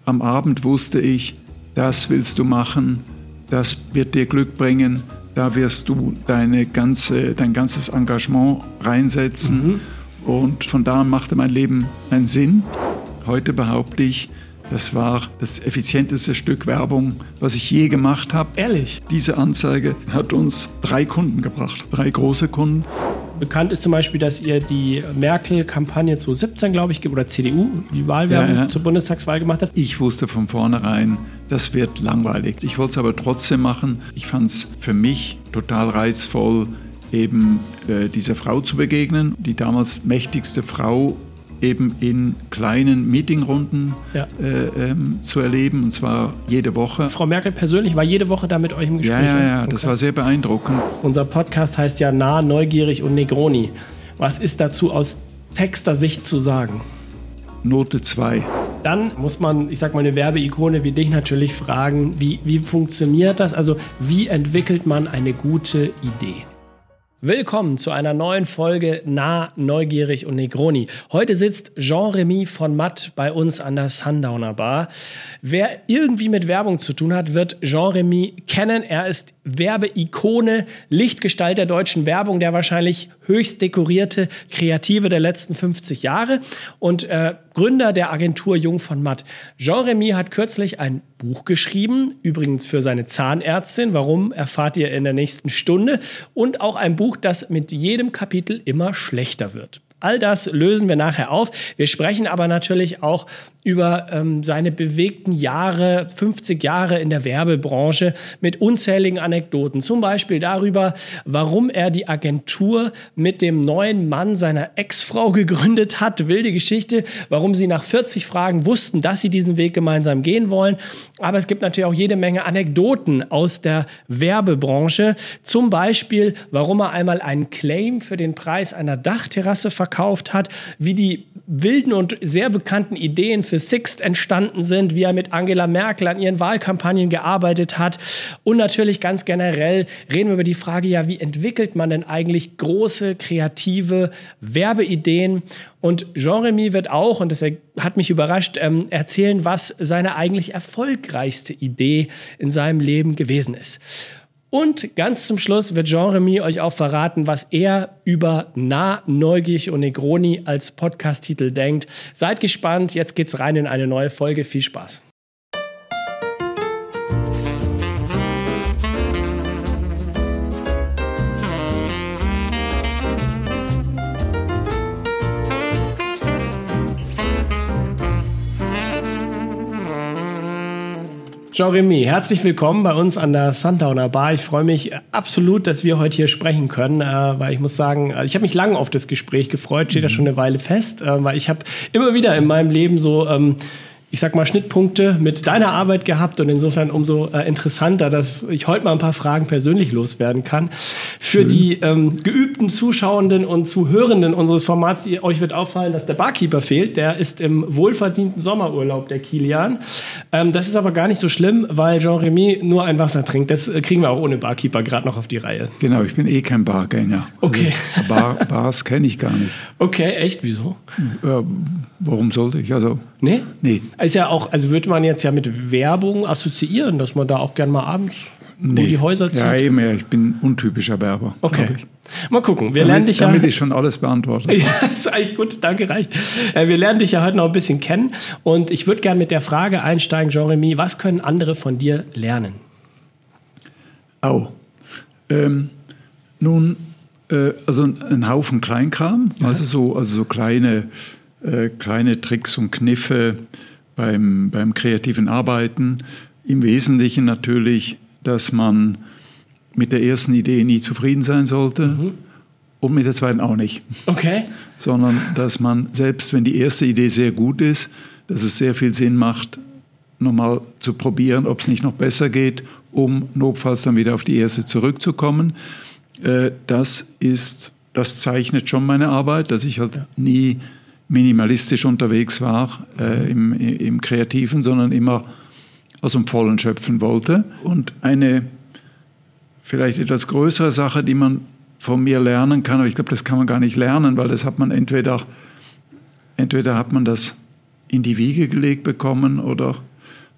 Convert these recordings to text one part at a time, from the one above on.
am Abend wusste ich, das willst du machen, das wird dir Glück bringen, da wirst du dein ganzes Engagement reinsetzen. Und von da an machte mein Leben einen Sinn. Heute behaupte ich, das war das effizienteste Stück Werbung, was ich je gemacht habe. Ehrlich? Diese Anzeige hat uns 3 Kunden gebracht, 3 große Kunden. Bekannt ist zum Beispiel, dass ihr die Merkel-Kampagne 2017, glaube ich, oder CDU, die Wahlwerbung zur Bundestagswahl gemacht habt. Ich wusste von vornherein, das wird langweilig. Ich wollte es aber trotzdem machen. Ich fand es für mich total reizvoll, eben dieser Frau zu begegnen, die damals mächtigste Frau eben in kleinen Meetingrunden zu erleben, und zwar jede Woche. Frau Merkel persönlich war jede Woche da mit euch im Gespräch? Ja, das war sehr beeindruckend. Unser Podcast heißt ja Nah, Neugierig und Negroni. Was ist dazu aus Texter-Sicht zu sagen? Note 2. Dann muss man, ich sag mal, eine Werbeikone wie dich natürlich fragen, wie funktioniert das? Also wie entwickelt man eine gute Idee? Willkommen zu einer neuen Folge Nah, Neugierig und Negroni. Heute sitzt Jean-Remy von Matt bei uns an der Sundowner Bar. Wer irgendwie mit Werbung zu tun hat, wird Jean-Remy kennen. Er ist Werbeikone, Lichtgestalt der deutschen Werbung, der wahrscheinlich höchst dekorierte Kreative der letzten 50 Jahre und Gründer der Agentur Jung von Matt. Jean-Remy hat kürzlich ein Buch geschrieben, übrigens für seine Zahnärztin. Warum, erfahrt ihr in der nächsten Stunde. Und auch ein Buch, das mit jedem Kapitel immer schlechter wird. All das lösen wir nachher auf. Wir sprechen aber natürlich auch über seine bewegten Jahre, 50 Jahre in der Werbebranche mit unzähligen Anekdoten. Zum Beispiel darüber, warum er die Agentur mit dem neuen Mann seiner Ex-Frau gegründet hat. Wilde Geschichte, warum sie nach 40 Fragen wussten, dass sie diesen Weg gemeinsam gehen wollen. Aber es gibt natürlich auch jede Menge Anekdoten aus der Werbebranche. Zum Beispiel, warum er einmal einen Claim für den Preis einer Dachterrasse verkauft hat, wie die wilden und sehr bekannten Ideen für Sixt entstanden sind, wie er mit Angela Merkel an ihren Wahlkampagnen gearbeitet hat. Und natürlich ganz generell reden wir über die Frage, ja, wie entwickelt man denn eigentlich große, kreative Werbeideen? Und Jean-Remy wird auch, und das hat mich überrascht, erzählen, was seine eigentlich erfolgreichste Idee in seinem Leben gewesen ist. Und ganz zum Schluss wird Jean-Remy euch auch verraten, was er über Nah, Neugierig und Negroni als Podcast-Titel denkt. Seid gespannt, jetzt geht's rein in eine neue Folge. Viel Spaß. Jean-Remy, herzlich willkommen bei uns an der Sundowner Bar. Ich freue mich absolut, dass wir heute hier sprechen können, weil ich muss sagen, ich habe mich lange auf das Gespräch gefreut, steht da schon eine Weile fest, weil ich habe immer wieder in meinem Leben so, ich sag mal, Schnittpunkte mit deiner Arbeit gehabt und insofern umso interessanter, dass ich heute mal ein paar Fragen persönlich loswerden kann. Für die geübten Zuschauenden und Zuhörenden unseres Formats, euch wird auffallen, dass der Barkeeper fehlt. Der ist im wohlverdienten Sommerurlaub, der Kilian. Das ist aber gar nicht so schlimm, weil Jean-Remy nur ein Wasser trinkt. Das kriegen wir auch ohne Barkeeper gerade noch auf die Reihe. Genau, ich bin kein Bargänger. Okay. Also Bars kenne ich gar nicht. Okay, echt? Wieso? Warum sollte ich? Also, nee? Nee. Ist ja auch, also würde man jetzt ja mit Werbung assoziieren, dass man da auch gerne mal abends um die Häuser zieht? Ja, eben, ich bin untypischer Werber. Okay. Mal gucken. Damit ist schon alles beantwortet. Ja, ist eigentlich gut, danke, reicht. Wir lernen dich ja heute noch ein bisschen kennen und ich würde gerne mit der Frage einsteigen, Jean-Remy, was können andere von dir lernen? Also ein Haufen Kleinkram, Ja. also so kleine Tricks und Kniffe beim kreativen Arbeiten. Im Wesentlichen natürlich, dass man mit der ersten Idee nie zufrieden sein sollte und mit der zweiten auch nicht. Okay. Sondern dass man, selbst wenn die erste Idee sehr gut ist, dass es sehr viel Sinn macht, nochmal zu probieren, ob es nicht noch besser geht, um notfalls dann wieder auf die erste zurückzukommen. Das zeichnet schon meine Arbeit, dass ich halt nie minimalistisch unterwegs war im Kreativen, sondern immer aus dem Vollen schöpfen wollte. Und eine vielleicht etwas größere Sache, die man von mir lernen kann, aber ich glaube, das kann man gar nicht lernen, weil das hat man entweder hat man das in die Wiege gelegt bekommen oder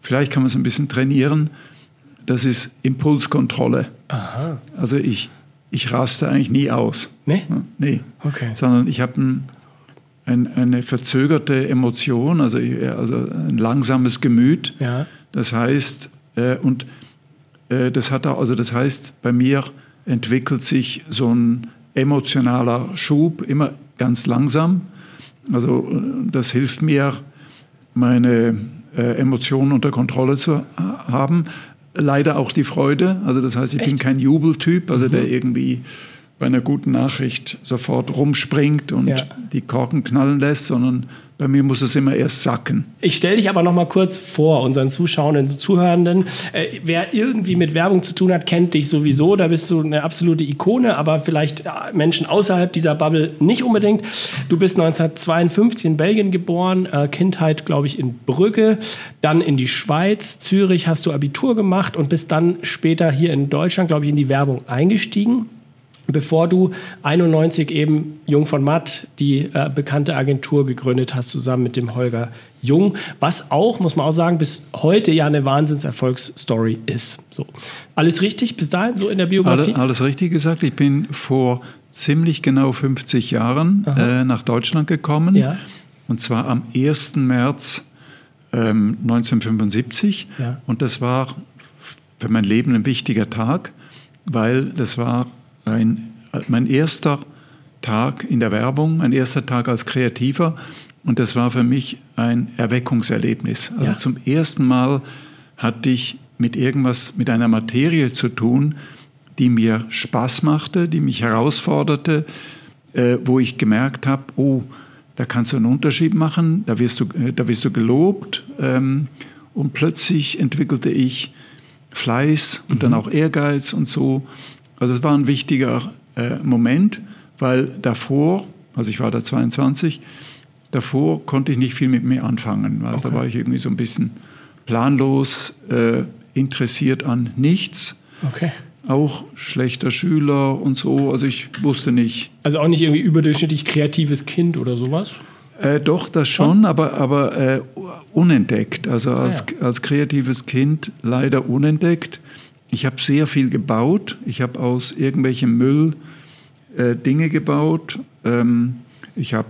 vielleicht kann man es ein bisschen trainieren, das ist Impulskontrolle. Aha. Also ich raste eigentlich nie aus. Nee? Nee. Okay. Sondern ich habe eine verzögerte Emotion, also ein langsames Gemüt. Ja. Das heißt, das heißt, bei mir entwickelt sich so ein emotionaler Schub immer ganz langsam. Also das hilft mir, meine Emotionen unter Kontrolle zu haben. Leider auch die Freude. Also das heißt, ich bin kein Jubeltyp, also der irgendwie bei einer guten Nachricht sofort rumspringt und die Korken knallen lässt, sondern bei mir muss es immer erst sacken. Ich stelle dich aber noch mal kurz vor, unseren Zuschauenden, Zuhörenden. Wer irgendwie mit Werbung zu tun hat, kennt dich sowieso. Da bist du eine absolute Ikone, aber vielleicht Menschen außerhalb dieser Bubble nicht unbedingt. Du bist 1952 in Belgien geboren, Kindheit, glaube ich, in Brügge, dann in die Schweiz, Zürich hast du Abitur gemacht und bist dann später hier in Deutschland, glaube ich, in die Werbung eingestiegen, bevor du 91 eben Jung von Matt, die bekannte Agentur, gegründet hast, zusammen mit dem Holger Jung, was auch, muss man auch sagen, bis heute ja eine Wahnsinnserfolgsstory ist. So. Alles richtig bis dahin, so in der Biografie? Alles richtig gesagt. Ich bin vor ziemlich genau 50 Jahren nach Deutschland gekommen. Ja. Und zwar am 1. März 1975. Ja. Und das war für mein Leben ein wichtiger Tag, weil das war mein erster Tag in der Werbung, mein erster Tag als Kreativer, und das war für mich ein Erweckungserlebnis. Also zum ersten Mal hatte ich mit einer Materie zu tun, die mir Spaß machte, die mich herausforderte, wo ich gemerkt habe, oh, da kannst du einen Unterschied machen, da wirst du gelobt, und plötzlich entwickelte ich Fleiß und dann auch Ehrgeiz und so. Also es war ein wichtiger Moment, weil davor, also ich war da 22, davor konnte ich nicht viel mit mir anfangen. Also da war ich irgendwie so ein bisschen planlos, interessiert an nichts. Okay. Auch schlechter Schüler und so, also ich wusste nicht. Also auch nicht irgendwie überdurchschnittlich kreatives Kind oder sowas? Doch, das schon, aber unentdeckt. Also als kreatives Kind leider unentdeckt. Ich habe sehr viel gebaut. Ich habe aus irgendwelchem Müll Dinge gebaut. Ich habe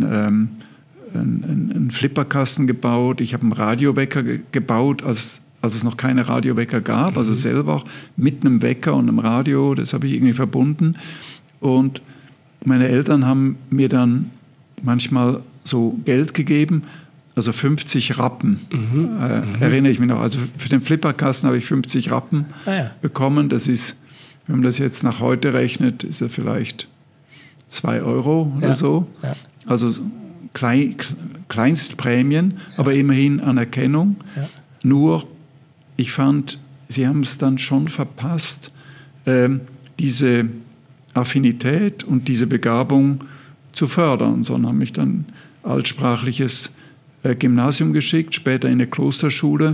einen Flipperkasten gebaut. Ich habe einen Radiowecker gebaut, als es noch keine Radiowecker gab. Also selber mit einem Wecker und einem Radio. Das habe ich irgendwie verbunden. Und meine Eltern haben mir dann manchmal so Geld gegeben. Also 50 Rappen, erinnere ich mich noch. Also für den Flipperkasten habe ich 50 Rappen bekommen. Das ist, wenn man das jetzt nach heute rechnet, ist er vielleicht 2 Euro oder so. Ja. Also Kleinstprämien, aber immerhin Anerkennung. Ja. Nur, ich fand, sie haben es dann schon verpasst, diese Affinität und diese Begabung zu fördern, sondern haben mich dann altsprachliches Gymnasium geschickt, später in eine Klosterschule.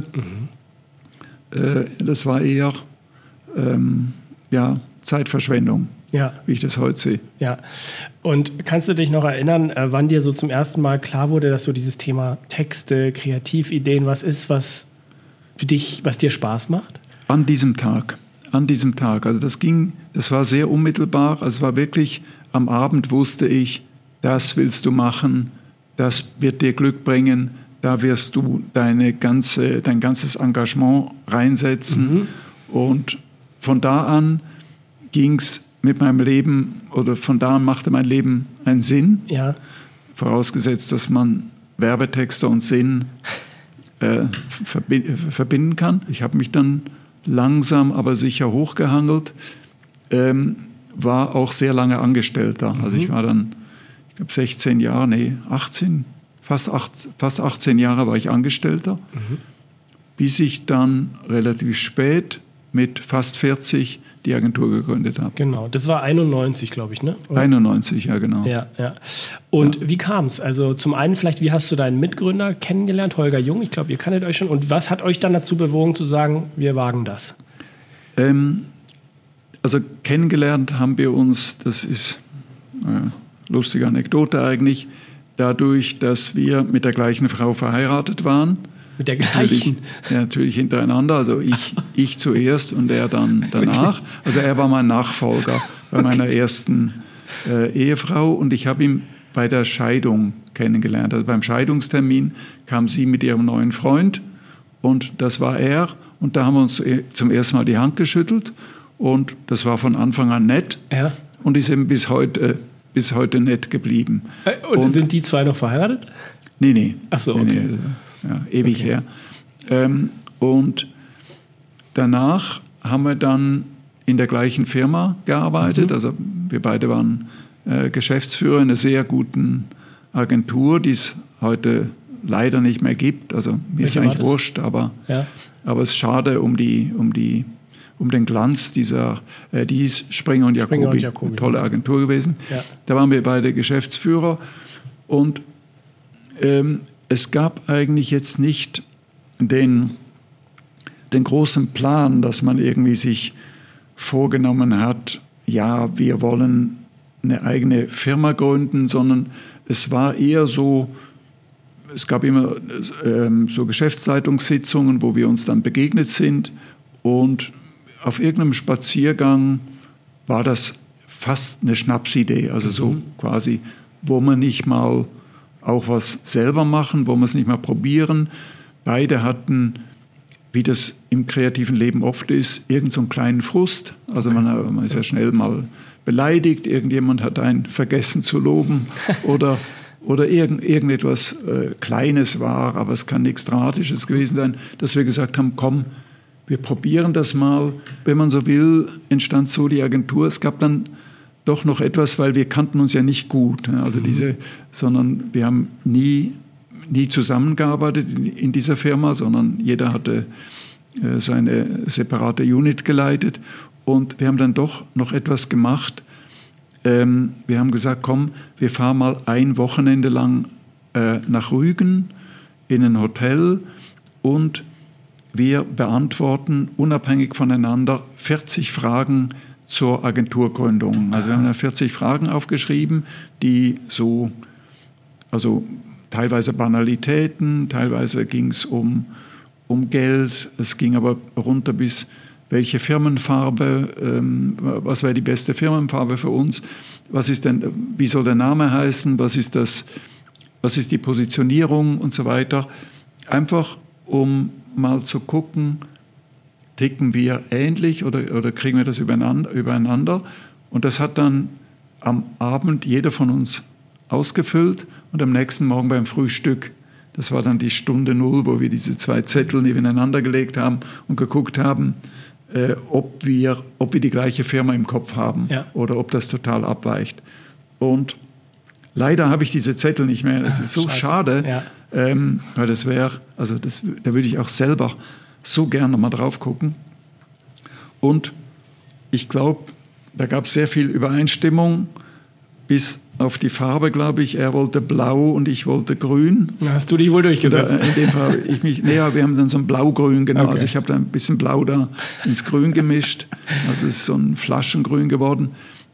Das war eher Zeitverschwendung, wie ich das heute sehe. Ja. Und kannst du dich noch erinnern, wann dir so zum ersten Mal klar wurde, dass so dieses Thema Texte, Kreativideen was ist, was dir Spaß macht? An diesem Tag. Also das war sehr unmittelbar. Also es war wirklich, am Abend wusste ich, das willst du machen, das wird dir Glück bringen, da wirst du dein ganzes Engagement reinsetzen. Und von da an ging es mit meinem Leben, oder von da an machte mein Leben einen Sinn. Ja. Vorausgesetzt, dass man Werbetexte und Sinn verbinden kann. Ich habe mich dann langsam, aber sicher hochgehangelt, war auch sehr lange Angestellter. Also ich war dann, ich glaube 18, fast 18 Jahre war ich Angestellter, bis ich dann relativ spät mit fast 40 die Agentur gegründet habe. Genau, das war 91, glaube ich, ne? Oder? 91, ja genau. Ja. Und wie kam es? Also zum einen vielleicht, wie hast du deinen Mitgründer kennengelernt, Holger Jung? Ich glaube, ihr kanntet euch schon. Und was hat euch dann dazu bewogen zu sagen, wir wagen das? Also kennengelernt haben wir uns, das ist eine lustige Anekdote eigentlich, dadurch, dass wir mit der gleichen Frau verheiratet waren. Mit der gleichen? Natürlich hintereinander. Also ich zuerst und er dann danach. Okay. Also er war mein Nachfolger bei meiner ersten Ehefrau und ich habe ihn bei der Scheidung kennengelernt. Also beim Scheidungstermin kam sie mit ihrem neuen Freund und das war er. Und da haben wir uns zum ersten Mal die Hand geschüttelt und das war von Anfang an nett und ist eben bis heute nett geblieben. Und sind die zwei noch verheiratet? Nee. Ach so, okay. Nee, ja, ewig her. Und danach haben wir dann in der gleichen Firma gearbeitet. Also wir beide waren Geschäftsführer in einer sehr guten Agentur, die es heute leider nicht mehr gibt. Also mir ist eigentlich wurscht, aber es ist schade um den Glanz dieser, die hieß Springer und Jacobi. Eine tolle Agentur gewesen. Ja. Da waren wir beide Geschäftsführer und es gab eigentlich jetzt nicht den großen Plan, dass man irgendwie sich vorgenommen hat, ja, wir wollen eine eigene Firma gründen, sondern es war eher so, es gab immer so Geschäftsleitungssitzungen, wo wir uns dann begegnet sind und auf irgendeinem Spaziergang war das fast eine Schnapsidee, also so quasi, wo man nicht mal auch was selber machen, wo wir es nicht mal probieren. Beide hatten, wie das im kreativen Leben oft ist, irgend so einen kleinen Frust. Also man ist ja schnell mal beleidigt, irgendjemand hat einen vergessen zu loben oder irgendetwas Kleines war, aber es kann nichts Dramatisches gewesen sein, dass wir gesagt haben, komm, wir probieren das mal. Wenn man so will, entstand so die Agentur. Es gab dann doch noch etwas, weil wir kannten uns ja nicht gut. Also sondern wir haben nie zusammengearbeitet in dieser Firma, sondern jeder hatte seine separate Unit geleitet. Und wir haben dann doch noch etwas gemacht. Wir haben gesagt, komm, wir fahren mal ein Wochenende lang nach Rügen in ein Hotel und wir beantworten unabhängig voneinander 40 Fragen zur Agenturgründung. Also wir haben da 40 Fragen aufgeschrieben, die so, also teilweise Banalitäten, teilweise ging es um Geld, es ging aber runter bis welche Firmenfarbe, was wäre die beste Firmenfarbe für uns, wie soll der Name heißen, was ist die Positionierung und so weiter. Einfach um mal zu gucken, ticken wir ähnlich oder kriegen wir das übereinander? Und das hat dann am Abend jeder von uns ausgefüllt und am nächsten Morgen beim Frühstück, das war dann die Stunde Null, wo wir diese 2 Zettel nebeneinander gelegt haben und geguckt haben, ob wir die gleiche Firma im Kopf haben oder ob das total abweicht. Und leider habe ich diese Zettel nicht mehr. Das ist so schade, weil da würde ich auch selber so gern nochmal drauf gucken. Und ich glaube, da gab es sehr viel Übereinstimmung, bis auf die Farbe, glaube ich. Er wollte blau und ich wollte grün. Hast du dich wohl durchgesetzt? In dem Fall wir haben dann so ein Blau-Grün, genau. Okay. Also ich habe da ein bisschen Blau da ins Grün gemischt. Also es ist so ein Flaschengrün geworden.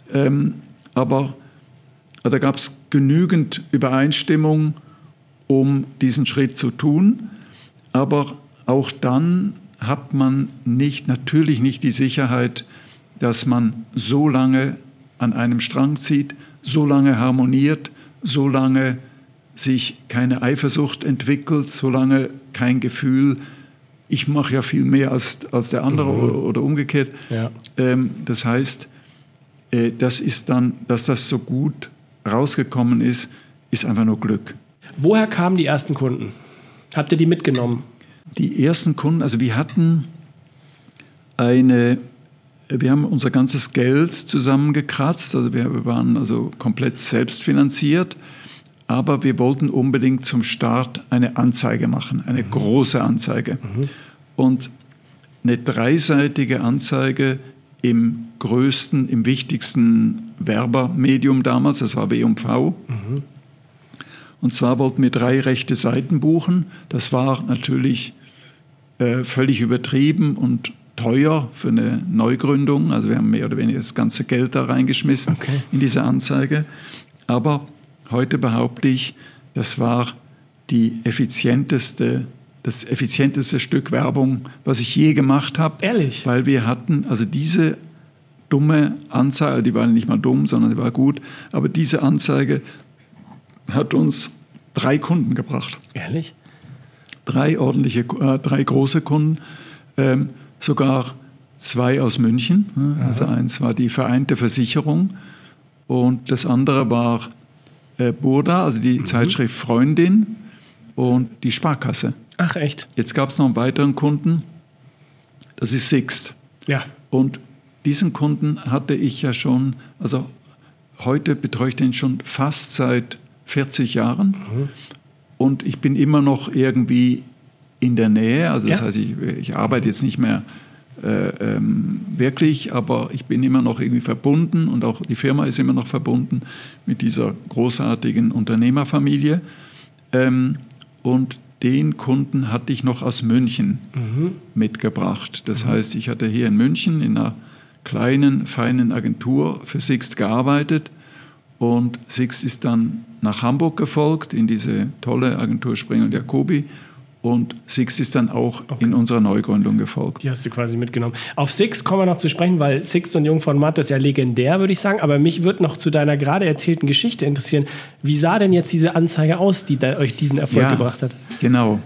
Aber da gab es genügend Übereinstimmung, um diesen Schritt zu tun. Aber auch dann hat man natürlich nicht die Sicherheit, dass man so lange an einem Strang zieht, so lange harmoniert, so lange sich keine Eifersucht entwickelt, so lange kein Gefühl, ich mache ja viel mehr als der andere oder umgekehrt. Ja. Das heißt, dass das so gut rausgekommen ist einfach nur Glück. Woher kamen die ersten Kunden? Habt ihr die mitgenommen? Die ersten Kunden, also wir haben unser ganzes Geld zusammengekratzt, also wir waren also komplett selbstfinanziert, aber wir wollten unbedingt zum Start eine Anzeige machen, eine große Anzeige. Und eine 3-seitige Anzeige im wichtigsten Werbermedium damals, das war W&V. Und zwar wollten wir 3 rechte Seiten buchen. Das war natürlich völlig übertrieben und teuer für eine Neugründung. Also wir haben mehr oder weniger das ganze Geld da reingeschmissen in diese Anzeige. Aber heute behaupte ich, das war die effizienteste das effizienteste Stück Werbung, was ich je gemacht habe. Ehrlich? Weil wir hatten, also diese dumme Anzeige, die war nicht mal dumm, sondern die war gut, aber diese Anzeige hat uns 3 Kunden gebracht. Ehrlich? 3 große Kunden, sogar 2 aus München. Also eins war die Vereinte Versicherung und das andere war Burda, also die Zeitschrift Freundin und die Sparkasse. Ach echt? Jetzt gab es noch einen weiteren Kunden, das ist Sixt. Ja. Und diesen Kunden hatte ich ja schon, also heute betreue ich den schon fast seit 40 Jahren und ich bin immer noch irgendwie in der Nähe, also das heißt, ich arbeite jetzt nicht mehr wirklich, aber ich bin immer noch irgendwie verbunden und auch die Firma ist immer noch verbunden mit dieser großartigen Unternehmerfamilie. Und den Kunden hatte ich noch aus München mitgebracht. Das heißt, ich hatte hier in München in einer kleinen, feinen Agentur für Sixt gearbeitet und Sixt ist dann nach Hamburg gefolgt, in diese tolle Agentur Springer und Jacobi. Und Sixt ist dann auch in unserer Neugründung gefolgt. Die hast du quasi mitgenommen. Auf Sixt kommen wir noch zu sprechen, weil Sixt und Jung von Matt ist ja legendär, würde ich sagen. Aber mich würde noch zu deiner gerade erzählten Geschichte interessieren. Wie sah denn jetzt diese Anzeige aus, die euch diesen Erfolg gebracht hat? Genau.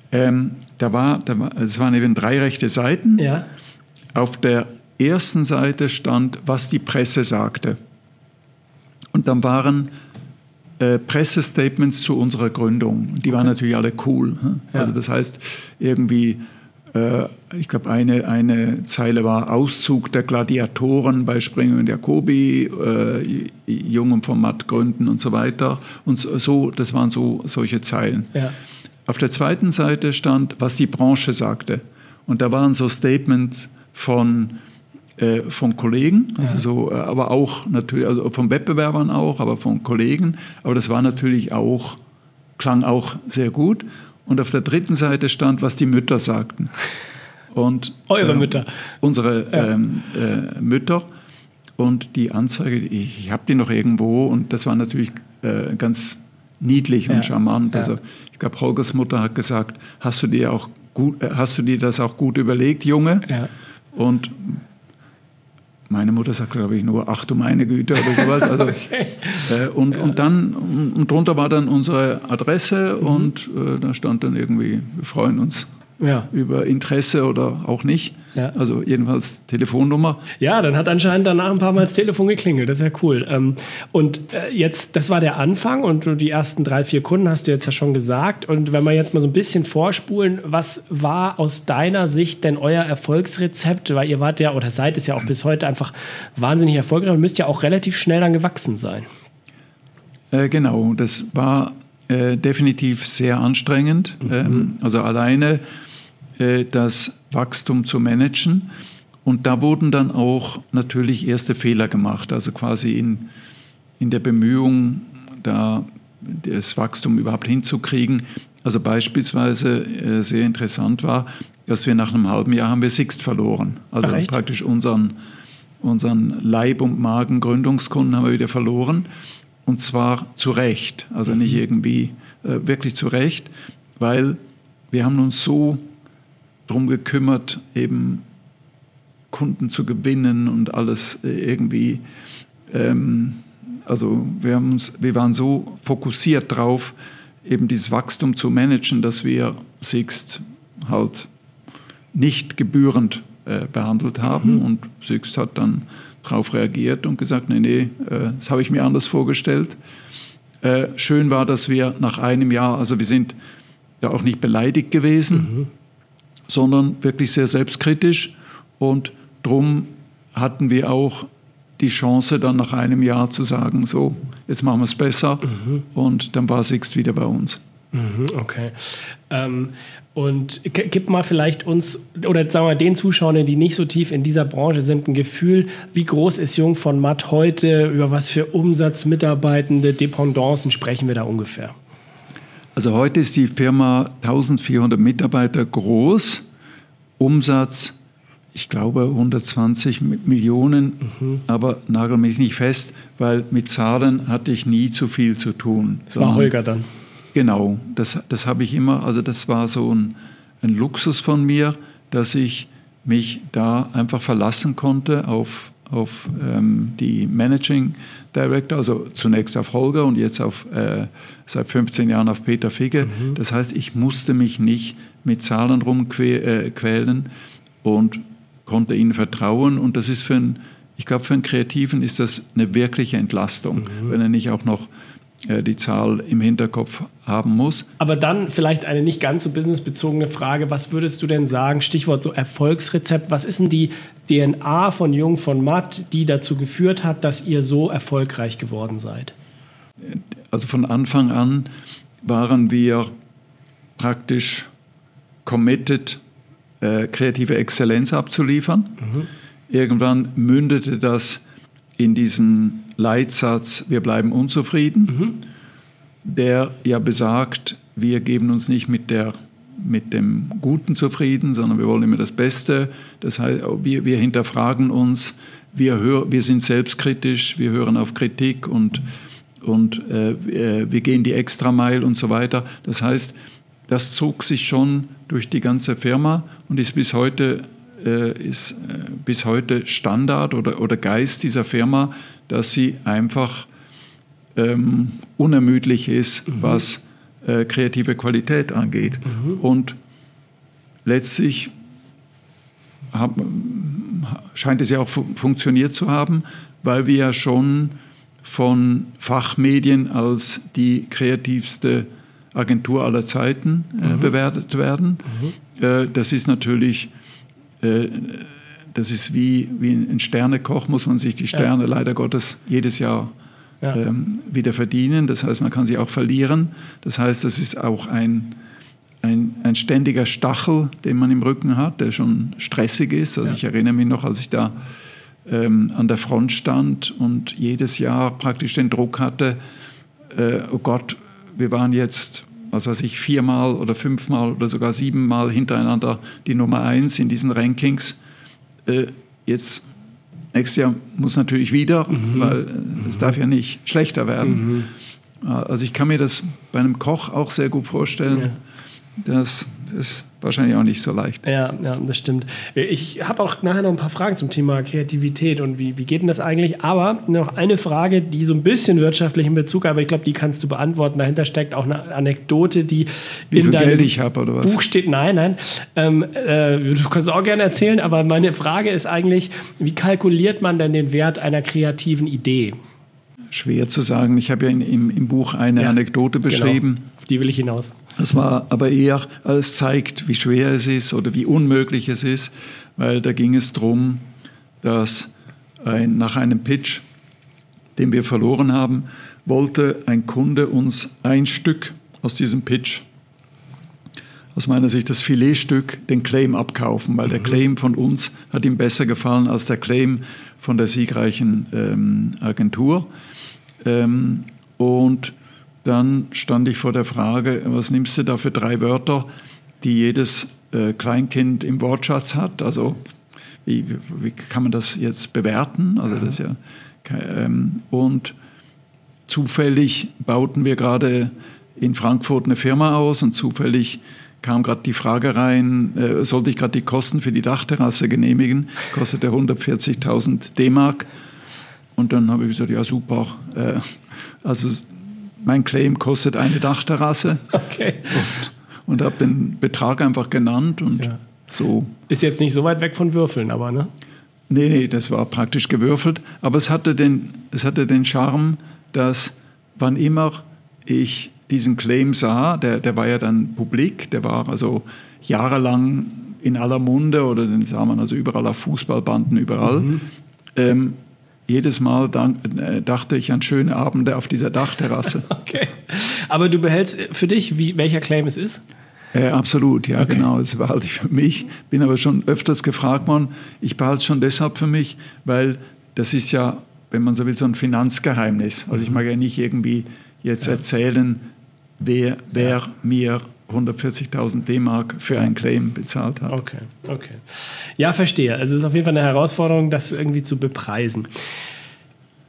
Es waren eben 3 rechte Seiten. Ja. Auf der ersten Seite stand, was die Presse sagte. Und dann waren Pressestatements zu unserer Gründung. Die waren natürlich alle cool. Ja. Also das heißt, irgendwie, ich glaube, eine Zeile war Auszug der Gladiatoren bei Springer und Jacobi, Jung und von Matt gründen und so weiter. Und so, das waren solche Zeilen. Ja. Auf der zweiten Seite stand, was die Branche sagte. Und da waren so Statements von Kollegen, also so, aber auch natürlich, also von Wettbewerbern auch, aber von Kollegen. Aber das war natürlich auch, klang auch sehr gut. Und auf der dritten Seite stand, was die Mütter sagten. Und, eure Mütter? Unsere Mütter. Und die Anzeige, ich habe die noch irgendwo und das war natürlich ganz niedlich und charmant. Ja. Also ich glaube, Holgers Mutter hat gesagt, hast du dir das auch gut überlegt, Junge? Ja. Und meine Mutter sagt, glaube ich, nur, ach du meine Güte oder sowas. Also, und drunter war dann unsere Adresse und da stand dann irgendwie, wir freuen uns über Interesse oder auch nicht. Ja. Also jedenfalls Telefonnummer. Ja, dann hat anscheinend danach ein paar Mal das Telefon geklingelt. Das ist ja cool. Und jetzt, das war der Anfang und die ersten 3, 4 Kunden hast du jetzt ja schon gesagt. Und wenn wir jetzt mal so ein bisschen vorspulen, was war aus deiner Sicht denn euer Erfolgsrezept? Weil ihr wart ja oder seid es ja auch bis heute einfach wahnsinnig erfolgreich und müsst ja auch relativ schnell dann gewachsen sein. Genau, das war definitiv sehr anstrengend. Also alleine das Wachstum zu managen. Und da wurden dann auch natürlich erste Fehler gemacht. Also quasi in der Bemühung, da das Wachstum überhaupt hinzukriegen. Also beispielsweise sehr interessant war, dass wir nach einem halben Jahr haben wir Sixt verloren. Also praktisch unseren Leib- und Magen-Gründungskunden haben wir wieder verloren. Und zwar zu Recht. Also nicht irgendwie wirklich zu Recht, weil wir haben uns so drum gekümmert, eben Kunden zu gewinnen und alles irgendwie. Also wir waren so fokussiert drauf, eben dieses Wachstum zu managen, dass wir Sixt halt nicht gebührend behandelt haben. Und Sixt hat dann darauf reagiert und gesagt, nee, das habe ich mir anders vorgestellt. Schön war, dass wir nach einem Jahr, also wir sind ja auch nicht beleidigt gewesen, sondern wirklich sehr selbstkritisch und drum hatten wir auch die Chance, dann nach einem Jahr zu sagen, so, jetzt machen wir es besser und dann war Sixt wieder bei uns. Okay. Und gib mal vielleicht uns, oder sagen wir den Zuschauern, die nicht so tief in dieser Branche sind, ein Gefühl, wie groß ist Jung von Matt heute, über was für Umsatz, Mitarbeitende, Dependancen sprechen wir da ungefähr? Also heute ist die Firma 1400 Mitarbeiter groß, Umsatz, ich glaube 120 Millionen, aber nagel mich nicht fest, weil mit Zahlen hatte ich nie zu viel zu tun. Das war Holger dann. Genau, das habe ich immer, also das war so ein Luxus von mir, dass ich mich da einfach verlassen konnte auf die Managing Director, also zunächst auf Holger und jetzt seit 15 Jahren auf Peter Figge. Das heißt, ich musste mich nicht mit Zahlen rumquälen und konnte ihnen vertrauen. Und das ist ich glaube, für einen Kreativen ist das eine wirkliche Entlastung, wenn er nicht auch noch die Zahl im Hinterkopf haben muss. Aber dann vielleicht eine nicht ganz so businessbezogene Frage. Was würdest du denn sagen, Stichwort so Erfolgsrezept, was ist denn die DNA von Jung von Matt, die dazu geführt hat, dass ihr so erfolgreich geworden seid? Also von Anfang an waren wir praktisch committed, kreative Exzellenz abzuliefern. Irgendwann mündete das in diesen Leitsatz, wir bleiben unzufrieden, der ja besagt, wir geben uns nicht mit dem Guten zufrieden, sondern wir wollen immer das Beste. Das heißt, wir hinterfragen uns, wir sind selbstkritisch, wir hören auf Kritik und wir gehen die Extrameile und so weiter. Das heißt, das zog sich schon durch die ganze Firma und ist bis heute Standard oder Geist dieser Firma, dass sie einfach unermüdlich ist, was kreative Qualität angeht. Und letztlich scheint es ja auch funktioniert zu haben, weil wir ja schon von Fachmedien als die kreativste Agentur aller Zeiten bewertet werden. Das ist natürlich das ist wie ein Sternekoch, muss man sich die Sterne leider Gottes jedes Jahr wieder verdienen. Das heißt, man kann sie auch verlieren. Das heißt, das ist auch ein ständiger Stachel, den man im Rücken hat, der schon stressig ist. Also ich erinnere mich noch, als ich da an der Front stand und jedes Jahr praktisch den Druck hatte, oh Gott, wir waren jetzt, was weiß ich, 4-mal oder 5-mal oder sogar 7-mal hintereinander die Nummer 1 in diesen Rankings. Jetzt, nächstes Jahr muss natürlich wieder, weil es darf ja nicht schlechter werden. Also ich kann mir das bei einem Koch auch sehr gut vorstellen. Das ist wahrscheinlich auch nicht so leicht. Ja, das stimmt. Ich habe auch nachher noch ein paar Fragen zum Thema Kreativität und wie geht denn das eigentlich? Aber noch eine Frage, die so ein bisschen wirtschaftlichen Bezug hat, aber ich glaube, die kannst du beantworten. Dahinter steckt auch eine Anekdote, die wie viel Geld ich habe oder was? Buch steht. Nein. Du kannst auch gerne erzählen, aber meine Frage ist eigentlich, wie kalkuliert man denn den Wert einer kreativen Idee? Schwer zu sagen. Ich habe ja im Buch eine Anekdote beschrieben. Genau. Auf die will ich hinaus. Das war aber eher, es zeigt, wie schwer es ist oder wie unmöglich es ist, weil da ging es darum, dass nach einem Pitch, den wir verloren haben, wollte ein Kunde uns ein Stück aus diesem Pitch, aus meiner Sicht das Filetstück, den Claim abkaufen, weil der Claim von uns hat ihm besser gefallen als der Claim von der siegreichen Agentur. Und dann stand ich vor der Frage, was nimmst du da für 3 Wörter, die jedes Kleinkind im Wortschatz hat? Also wie kann man das jetzt bewerten? Also das ist ja und zufällig bauten wir gerade in Frankfurt eine Firma aus und zufällig kam gerade die Frage rein, sollte ich gerade die Kosten für die Dachterrasse genehmigen? Kostete 140.000 D-Mark. Und dann habe ich gesagt, ja super, also mein Claim kostet eine Dachterrasse. Okay. Und habe den Betrag einfach genannt und so. Ist jetzt nicht so weit weg von Würfeln, aber ne? Nee, das war praktisch gewürfelt. Aber es hatte den Charme, dass wann immer ich diesen Claim sah, der war ja dann publik, der war also jahrelang in aller Munde oder den sah man also überall auf Fußballbanden, überall. Jedes Mal dachte ich an schöne Abende auf dieser Dachterrasse. Okay. Aber du behältst für dich, welcher Claim es ist? Absolut, ja, okay. Genau. Das behalte ich für mich. Bin aber schon öfters gefragt worden. Ich behalte es schon deshalb für mich, weil das ist ja, wenn man so will, so ein Finanzgeheimnis. Also ich mag ja nicht irgendwie jetzt erzählen, wer mir 140.000 D-Mark für einen Claim bezahlt hat. Okay. Ja, verstehe. Also es ist auf jeden Fall eine Herausforderung, das irgendwie zu bepreisen.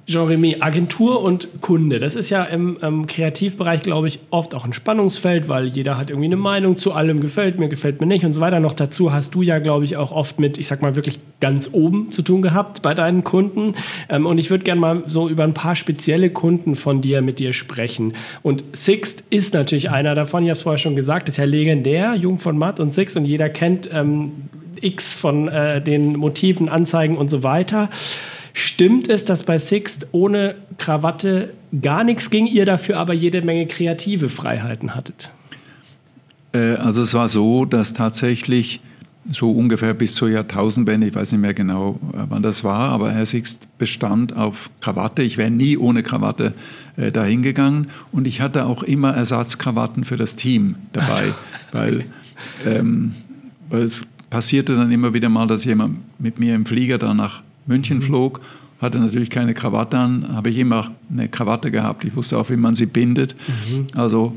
Jean-Remy, Agentur und Kunde, das ist ja im Kreativbereich, glaube ich, oft auch ein Spannungsfeld, weil jeder hat irgendwie eine Meinung zu allem, gefällt mir nicht und so weiter. Noch dazu hast du ja, glaube ich, auch oft mit, ich sag mal, wirklich ganz oben zu tun gehabt bei deinen Kunden. Und ich würde gerne mal so über ein paar spezielle Kunden von dir mit dir sprechen. Und Sixt ist natürlich einer davon, ich habe es vorher schon gesagt, ist ja legendär, Jung von Matt und Sixt und jeder kennt X von den Motiven, Anzeigen und so weiter. Stimmt es, dass bei Sixt ohne Krawatte gar nichts ging, ihr dafür aber jede Menge kreative Freiheiten hattet? Also es war so, dass tatsächlich so ungefähr bis zur Jahrtausendwende, ich weiß nicht mehr genau, wann das war, aber Herr Sixt bestand auf Krawatte. Ich wäre nie ohne Krawatte dahin gegangen und ich hatte auch immer Ersatzkrawatten für das Team dabei, weil es passierte dann immer wieder mal, dass jemand mit mir im Flieger dann nach München flog, hatte natürlich keine Krawatte an, habe ich immer eine Krawatte gehabt. Ich wusste auch, wie man sie bindet. Also,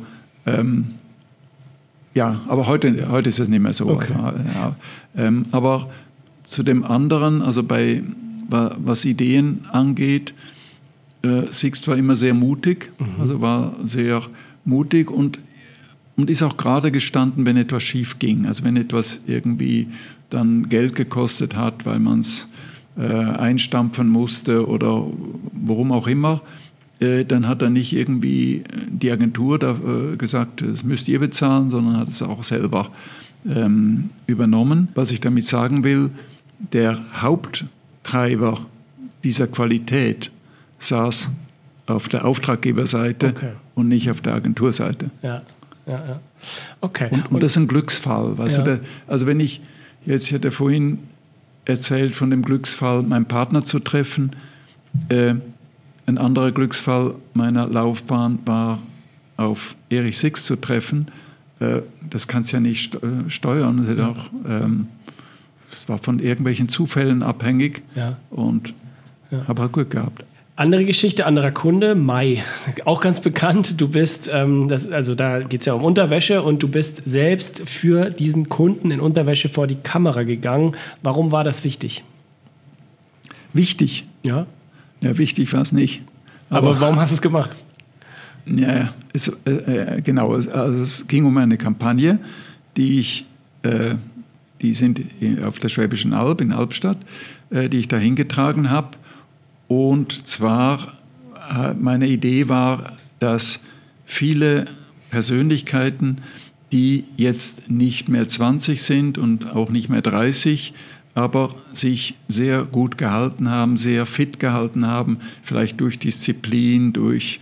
ja, aber heute ist es nicht mehr so. Okay. Also, ja. Aber zu dem anderen, also was Ideen angeht, Sixt war immer sehr mutig, also war sehr mutig und ist auch gerade gestanden, wenn etwas schief ging. Also wenn etwas irgendwie dann Geld gekostet hat, weil man es einstampfen musste oder worum auch immer, dann hat er nicht irgendwie die Agentur gesagt, das müsst ihr bezahlen, sondern hat es auch selber übernommen. Was ich damit sagen will, der Haupttreiber dieser Qualität saß auf der Auftraggeberseite und nicht auf der Agenturseite. Ja. Okay. Und das ist ein Glücksfall. Weißt du, also wenn ich hätte vorhin erzählt von dem Glücksfall, meinen Partner zu treffen. Ein anderer Glücksfall meiner Laufbahn war, auf Erich Sixt zu treffen. Das kannst du ja nicht steuern. Es war von irgendwelchen Zufällen abhängig und habe halt Glück gehabt. Andere Geschichte, anderer Kunde, Mai, auch ganz bekannt. Du bist, da geht es ja um Unterwäsche und du bist selbst für diesen Kunden in Unterwäsche vor die Kamera gegangen. Warum war das wichtig? Wichtig? Ja. Ja, wichtig war es nicht. Aber warum hast du es gemacht? Ja, genau. Also es ging um eine Kampagne, die sind auf der Schwäbischen Alb, in Albstadt, die ich da hingetragen habe. Und zwar, meine Idee war, dass viele Persönlichkeiten, die jetzt nicht mehr 20 sind und auch nicht mehr 30, aber sich sehr gut gehalten haben, sehr fit gehalten haben, vielleicht durch Disziplin, durch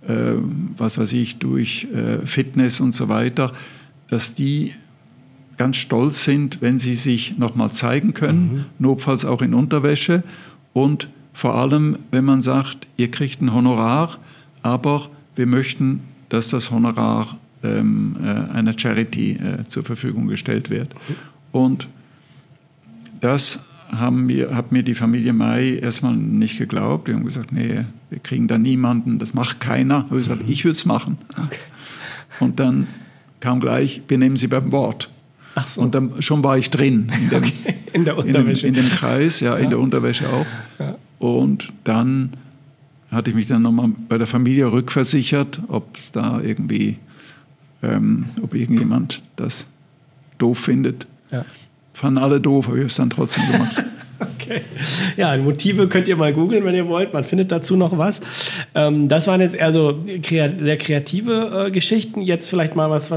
durch Fitness und so weiter, dass die ganz stolz sind, wenn sie sich nochmal zeigen können, notfalls auch in Unterwäsche und vor allem, wenn man sagt, ihr kriegt ein Honorar, aber wir möchten, dass das Honorar einer Charity zur Verfügung gestellt wird. Und das hat mir die Familie May erstmal nicht geglaubt. Die haben gesagt, nee, wir kriegen da niemanden, das macht keiner. Ich habe gesagt, ich will es machen. Okay. Und dann kam gleich, wir nehmen Sie beim Wort. Ach so. Und dann schon war ich drin. In der Unterwäsche. In dem Kreis, in der Unterwäsche auch. Ja. Und dann hatte ich mich dann nochmal bei der Familie rückversichert, ob es da irgendwie, ob irgendjemand das doof findet. Ja. Fanden alle doof, aber ich habe es dann trotzdem gemacht. Okay. Ja, Motive könnt ihr mal googeln, wenn ihr wollt. Man findet dazu noch was. Das waren jetzt eher so sehr kreative Geschichten. Jetzt vielleicht mal was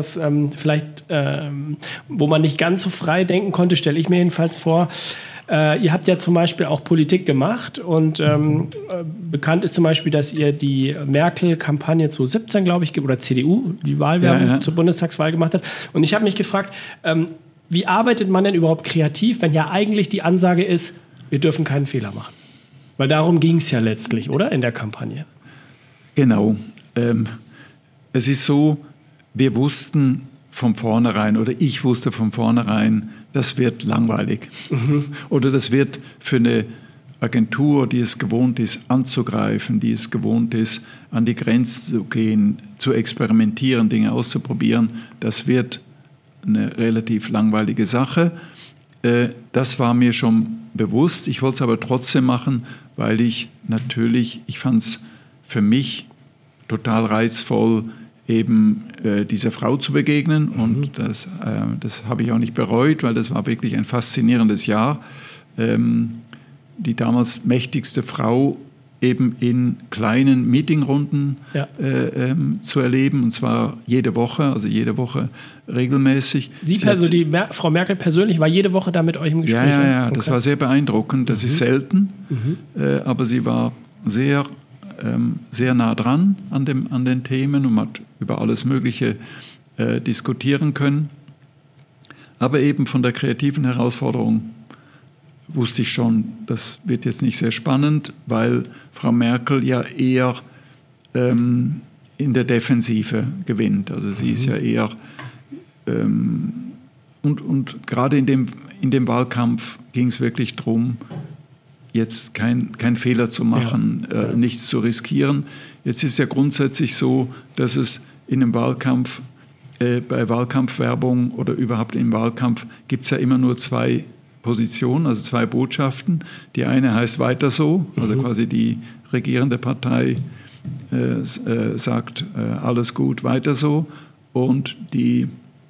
wo man nicht ganz so frei denken konnte, stelle ich mir jedenfalls vor. Ihr habt ja zum Beispiel auch Politik gemacht und bekannt ist zum Beispiel, dass ihr die Merkel-Kampagne 2017, glaube ich, oder CDU, die Wahlwerbung zur Bundestagswahl gemacht habt. Und ich habe mich gefragt, wie arbeitet man denn überhaupt kreativ, wenn ja eigentlich die Ansage ist, wir dürfen keinen Fehler machen? Weil darum ging es ja letztlich, oder? In der Kampagne. Genau. Es ist so, wir wussten von vornherein, oder ich wusste von vornherein, das wird langweilig. Oder das wird für eine Agentur, die es gewohnt ist, anzugreifen, die es gewohnt ist, an die Grenzen zu gehen, zu experimentieren, Dinge auszuprobieren, das wird eine relativ langweilige Sache. Das war mir schon bewusst. Ich wollte es aber trotzdem machen, weil ich fand es für mich total reizvoll, eben dieser Frau zu begegnen. Und das habe ich auch nicht bereut, weil das war wirklich ein faszinierendes Jahr. Die damals mächtigste Frau eben in kleinen Meetingrunden zu erleben, und zwar jede Woche regelmäßig. Frau Merkel persönlich war jede Woche da mit euch im Gespräch? Ja, okay. Das war sehr beeindruckend. Das ist selten, aber sie war sehr nah dran an den Themen und hat über alles Mögliche diskutieren können. Aber eben von der kreativen Herausforderung wusste ich schon, das wird jetzt nicht sehr spannend, weil Frau Merkel ja eher in der Defensive gewinnt. Also sie ist ja eher und gerade in dem Wahlkampf ging es wirklich darum, jetzt kein Fehler zu machen, nichts zu riskieren. Jetzt ist es ja grundsätzlich so, dass es in einem Wahlkampf, bei Wahlkampfwerbung oder überhaupt im Wahlkampf gibt es ja immer nur zwei Positionen, also zwei Botschaften. Die eine heißt weiter so, also quasi die regierende Partei sagt alles gut, weiter so. Und die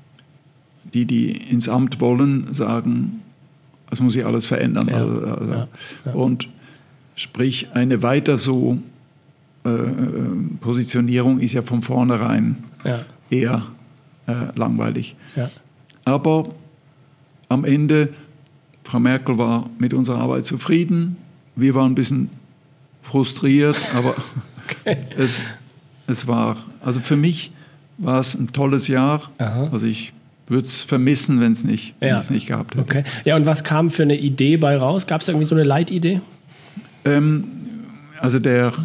ins Amt wollen, sagen, das muss sich alles verändern. Und sprich, eine weiter so Positionierung ist ja von vornherein eher langweilig. Ja. Aber am Ende, Frau Merkel war mit unserer Arbeit zufrieden. Wir waren ein bisschen frustriert, aber es war, also für mich war es ein tolles Jahr. Aha. Also ich würde es vermissen, wenn es nicht gehabt hätte. Okay. Ja, und was kam für eine Idee bei raus? Gab es irgendwie so eine Leitidee? Also der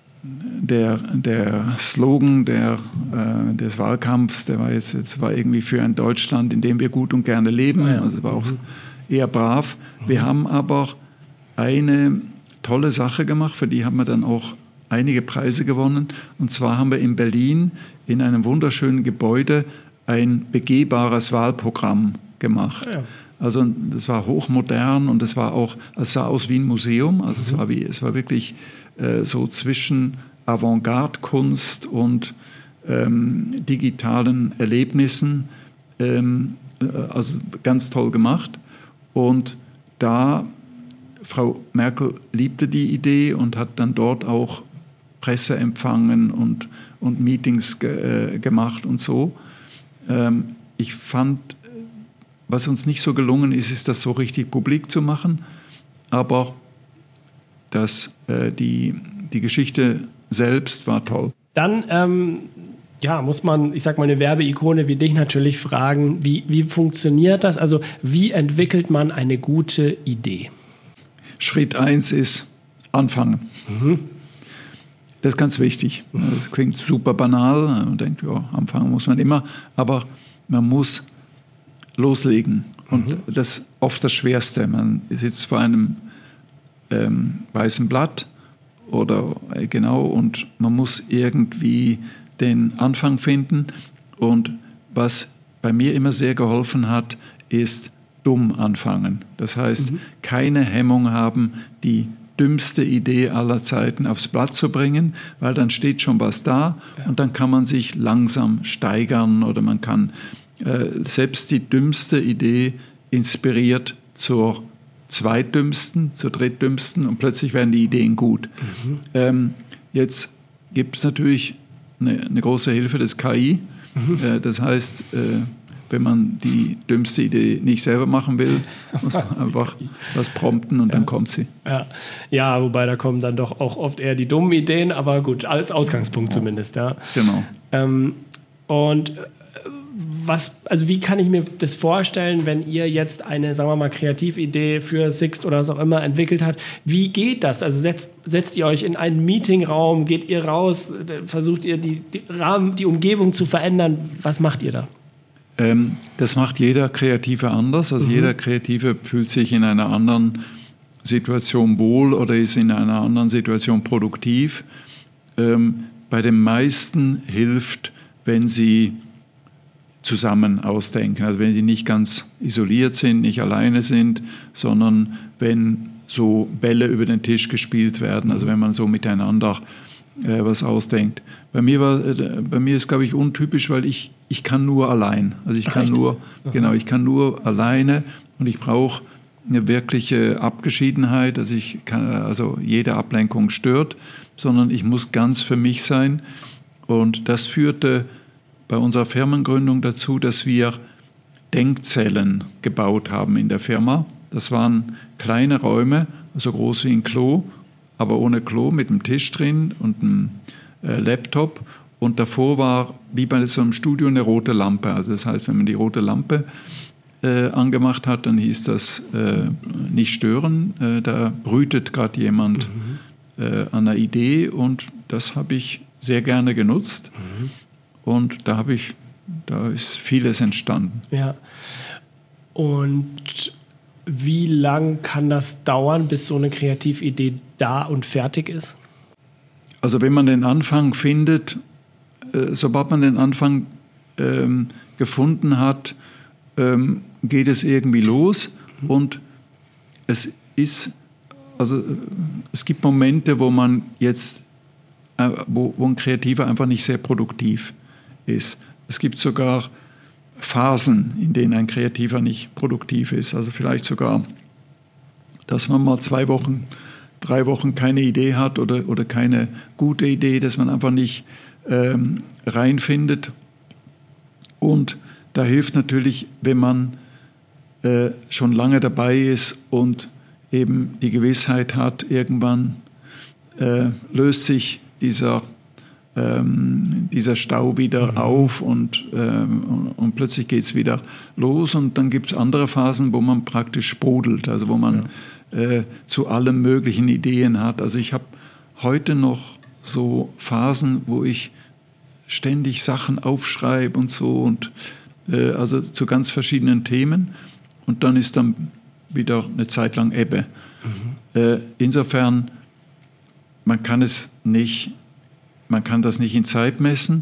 Slogan des Wahlkampfs, der war jetzt war irgendwie für ein Deutschland, in dem wir gut und gerne leben. Also es war auch eher brav. Wir haben aber eine tolle Sache gemacht, für die haben wir dann auch einige Preise gewonnen. Und zwar haben wir in Berlin in einem wunderschönen Gebäude ein begehbares Wahlprogramm gemacht. Ja. Also das war hochmodern und es sah aus wie ein Museum. Also es war wirklich so zwischen Avantgarde-Kunst und digitalen Erlebnissen. Also ganz toll gemacht. Und Frau Merkel liebte die Idee und hat dann dort auch Presse empfangen und Meetings gemacht und so. Ich fand, was uns nicht so gelungen ist, das so richtig publik zu machen, aber die Geschichte selbst war toll. Dann muss man, ich sag mal, eine Werbeikone wie dich natürlich fragen, wie funktioniert das? Also wie entwickelt man eine gute Idee? Schritt 1 ist anfangen. Das ist ganz wichtig. Das klingt super banal. Man denkt, anfangen muss man immer, aber man muss loslegen. Und das ist oft das Schwerste. Man sitzt vor einem weißen Blatt und man muss irgendwie den Anfang finden. Und was bei mir immer sehr geholfen hat, ist dumm anfangen. Das heißt, keine Hemmung haben, die dümmste Idee aller Zeiten aufs Blatt zu bringen, weil dann steht schon was da und dann kann man sich langsam steigern oder man kann selbst die dümmste Idee inspiriert zur zweitdümmsten, zur drittdümmsten und plötzlich werden die Ideen gut. Jetzt gibt es natürlich eine große Hilfe des KI. Das heißt, wenn man die dümmste Idee nicht selber machen will, muss man einfach was prompten und dann kommt sie. Ja, wobei da kommen dann doch auch oft eher die dummen Ideen, aber gut, als Ausgangspunkt zumindest. Ja. Genau. Und wie kann ich mir das vorstellen, wenn ihr jetzt eine, sagen wir mal, Kreatividee für Sixt oder was auch immer entwickelt habt? Wie geht das? Also setzt ihr euch in einen Meetingraum, geht ihr raus, versucht ihr die Umgebung zu verändern? Was macht ihr da? Das macht jeder Kreative anders. Also jeder Kreative fühlt sich in einer anderen Situation wohl oder ist in einer anderen Situation produktiv. Bei den meisten hilft, wenn sie zusammen ausdenken. Also wenn sie nicht ganz isoliert sind, nicht alleine sind, sondern wenn so Bälle über den Tisch gespielt werden, also wenn man so miteinander was ausdenkt. Bei mir ist, glaube ich, untypisch, weil ich kann nur allein. Also ich kann nur alleine und ich brauche eine wirkliche Abgeschiedenheit. Also jede Ablenkung stört, sondern ich muss ganz für mich sein. Und das führte bei unserer Firmengründung dazu, dass wir Denkzellen gebaut haben in der Firma. Das waren kleine Räume, so groß wie ein Klo, aber ohne Klo, mit einem Tisch drin und einem Laptop. Und davor war, wie bei so einem Studio, eine rote Lampe. Also das heißt, wenn man die rote Lampe angemacht hat, dann hieß das nicht stören. Da brütet gerade jemand an einer Idee und das habe ich sehr gerne genutzt. Und da ist vieles entstanden. Ja. Und wie lang kann das dauern, bis so eine Kreatividee da und fertig ist? Also wenn man den Anfang findet, sobald man den Anfang gefunden hat, geht es irgendwie los. Und es gibt Momente, wo man wo ein Kreativer einfach nicht sehr produktiv ist. Es gibt sogar Phasen, in denen ein Kreativer nicht produktiv ist. Also vielleicht sogar, dass man mal 2 Wochen, 3 Wochen keine Idee hat oder keine gute Idee, dass man einfach nicht reinfindet. Und da hilft natürlich, wenn man schon lange dabei ist und eben die Gewissheit hat, irgendwann löst sich dieser Stau wieder auf und plötzlich geht es wieder los und dann gibt es andere Phasen, wo man praktisch sprudelt, also wo man zu allem möglichen Ideen hat. Also ich habe heute noch so Phasen, wo ich ständig Sachen aufschreibe und so und also zu ganz verschiedenen Themen und dann ist dann wieder eine Zeit lang Ebbe. Insofern, man kann das nicht in Zeit messen.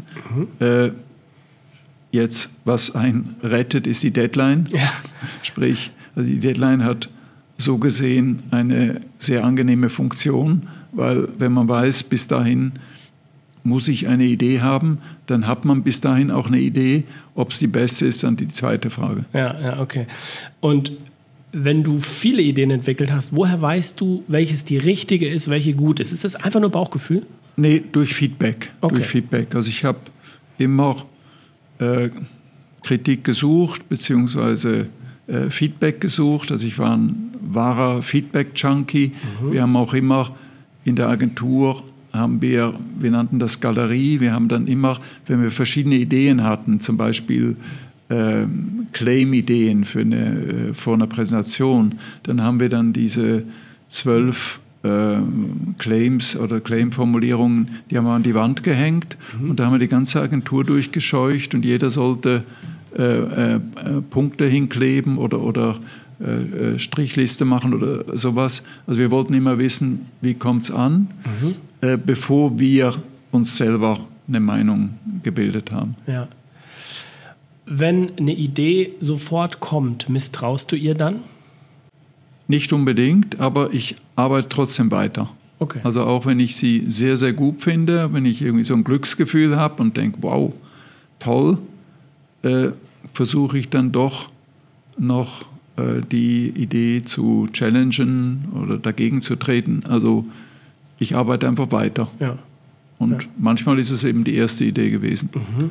Jetzt, was einen rettet, ist die Deadline. Ja. Sprich, also die Deadline hat so gesehen eine sehr angenehme Funktion, weil wenn man weiß, bis dahin muss ich eine Idee haben, dann hat man bis dahin auch eine Idee. Ob es die beste ist, dann die zweite Frage. Ja, okay. Und wenn du viele Ideen entwickelt hast, woher weißt du, welches die richtige ist, welche gut ist? Ist das einfach nur Bauchgefühl? Nee, durch Feedback. Okay. Durch Feedback. Also ich habe immer Kritik gesucht, beziehungsweise Feedback gesucht. Also ich war ein wahrer Feedback-Junkie. Wir haben auch immer in der Agentur, wir nannten das Galerie, wir haben dann immer, wenn wir verschiedene Ideen hatten, zum Beispiel Claim-Ideen vor einer Präsentation, dann haben wir dann diese 12 Claims oder Claim-Formulierungen, die haben wir an die Wand gehängt und da haben wir die ganze Agentur durchgescheucht und jeder sollte Punkte hinkleben oder Strichliste machen oder sowas. Also wir wollten immer wissen, wie kommt es an, bevor wir uns selber eine Meinung gebildet haben. Ja. Wenn eine Idee sofort kommt, misstraust du ihr dann? Nicht unbedingt, aber ich arbeite trotzdem weiter. Okay. Also auch wenn ich sie sehr, sehr gut finde, wenn ich irgendwie so ein Glücksgefühl habe und denke, wow, toll, versuche ich dann doch noch die Idee zu challengen oder dagegen zu treten. Also ich arbeite einfach weiter. Ja. Und manchmal ist es eben die erste Idee gewesen.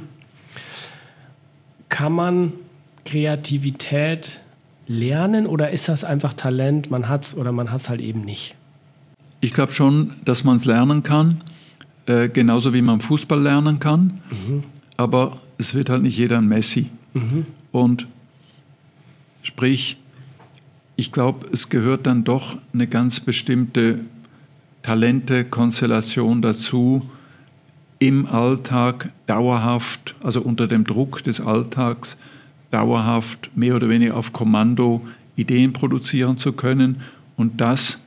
Kann man Kreativität lernen oder ist das einfach Talent, man hat es oder man hat es halt eben nicht? Ich glaube schon, dass man es lernen kann, genauso wie man Fußball lernen kann, aber es wird halt nicht jeder ein Messi. Und sprich, ich glaube, es gehört dann doch eine ganz bestimmte Talente-Konstellation dazu, im Alltag dauerhaft, also unter dem Druck des Alltags, dauerhaft mehr oder weniger auf Kommando Ideen produzieren zu können. Und das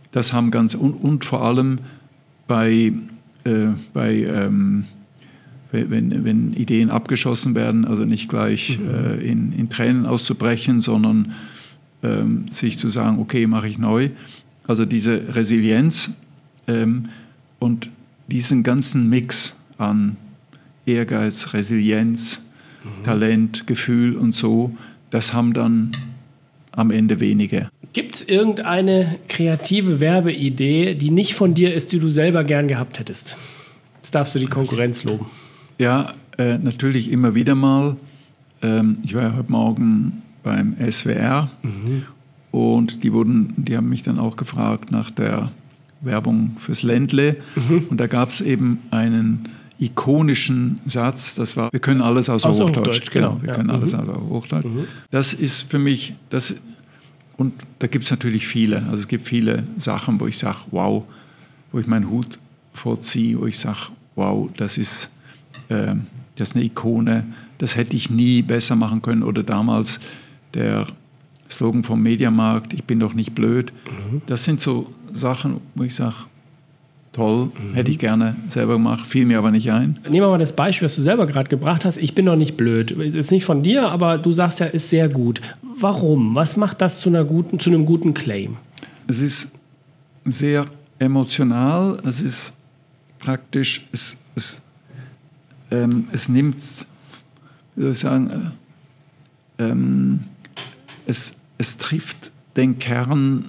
haben und vor allem bei wenn Ideen abgeschossen werden, also nicht gleich in Tränen auszubrechen, sondern sich zu sagen, okay, mache ich neu. Also diese Resilienz und diesen ganzen Mix an Ehrgeiz, Resilienz, Talent, Gefühl und so, das haben dann am Ende wenige. Gibt es irgendeine kreative Werbeidee, die nicht von dir ist, die du selber gern gehabt hättest? Jetzt darfst du die Konkurrenz loben. Ja, natürlich immer wieder mal. Ich war ja heute Morgen beim SWR und die haben mich dann auch gefragt nach der Werbung fürs Ländle. Und da gab es eben einen ikonischen Satz, das war, wir können alles außer Hochdeutsch. Genau, wir können alles außer Hochdeutsch. Das ist für mich, und da gibt es natürlich viele, also es gibt viele Sachen, wo ich sage, wow, wo ich meinen Hut vorziehe, wo ich sage, wow, das ist eine Ikone, das hätte ich nie besser machen können. Oder damals der Slogan vom Mediamarkt, ich bin doch nicht blöd. Das sind so Sachen, wo ich sage, toll, hätte ich gerne selber gemacht, fiel mir aber nicht ein. Nehmen wir mal das Beispiel, was du selber gerade gebracht hast. Ich bin doch nicht blöd. Ist nicht von dir, aber du sagst ja, ist sehr gut. Warum? Was macht das zu einem guten Claim? Es ist sehr emotional. Es ist praktisch, es nimmt, wie soll ich sagen, es trifft den Kern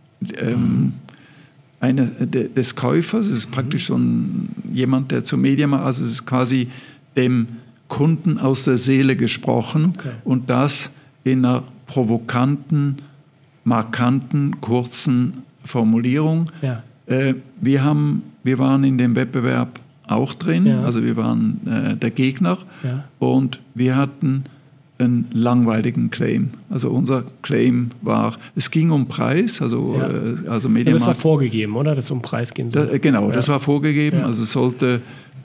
des Käufers. Es ist praktisch so jemand, der zum Mediamarkt, also es ist quasi dem Kunden aus der Seele gesprochen und das in einer provokanten, markanten, kurzen Formulierung. Ja. Wir waren in dem Wettbewerb auch drin, also wir waren der Gegner und wir hatten einen langweiligen Claim. Also unser Claim war, es ging um Preis, also Mediamarkt. Das war vorgegeben, oder? Dass es um Preis gehen soll. Genau, das war vorgegeben. Also es sollte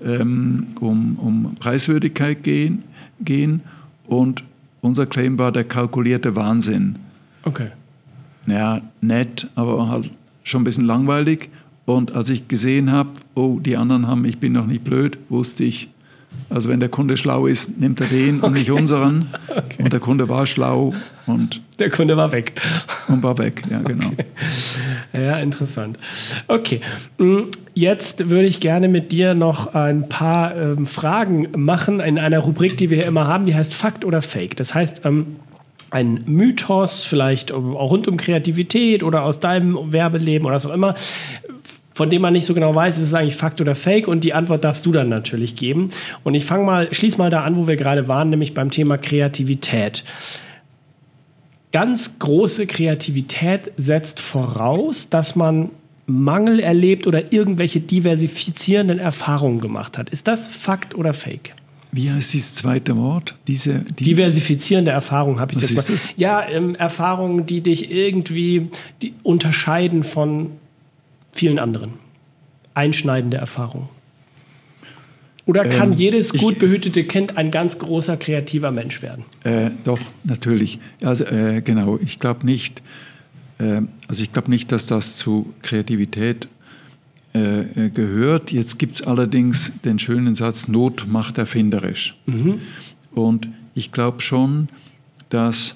um Preiswürdigkeit gehen und unser Claim war der kalkulierte Wahnsinn. Okay. Ja, nett, aber halt schon ein bisschen langweilig. Und als ich gesehen habe, oh, die anderen haben, ich bin noch nicht blöd, wusste ich, also wenn der Kunde schlau ist, nimmt er den und nicht unseren. Okay. Und der Kunde war schlau und der Kunde war weg. Und war weg, ja, genau. Okay. Ja, interessant. Okay, jetzt würde ich gerne mit dir noch ein paar Fragen machen in einer Rubrik, die wir hier immer haben, die heißt Fakt oder Fake. Das heißt, ein Mythos, vielleicht auch rund um Kreativität oder aus deinem Werbeleben oder was auch immer, von dem man nicht so genau weiß, ist es eigentlich Fakt oder Fake, und die Antwort darfst du dann natürlich geben. Und ich schließe mal da an, wo wir gerade waren, nämlich beim Thema Kreativität. Ganz große Kreativität setzt voraus, dass man Mangel erlebt oder irgendwelche diversifizierenden Erfahrungen gemacht hat. Ist das Fakt oder Fake? Wie heißt dieses zweite Wort? Diversifizierende Erfahrungen habe ich jetzt mal. Was ist das? Ja, Erfahrungen, die dich irgendwie unterscheiden von vielen anderen. Einschneidende Erfahrungen. Oder kann jedes gut behütete Kind ein ganz großer kreativer Mensch werden? Doch, natürlich. Also genau, ich glaube nicht, dass das zu Kreativität gehört. Jetzt gibt es allerdings den schönen Satz, Not macht erfinderisch. Und ich glaube schon, dass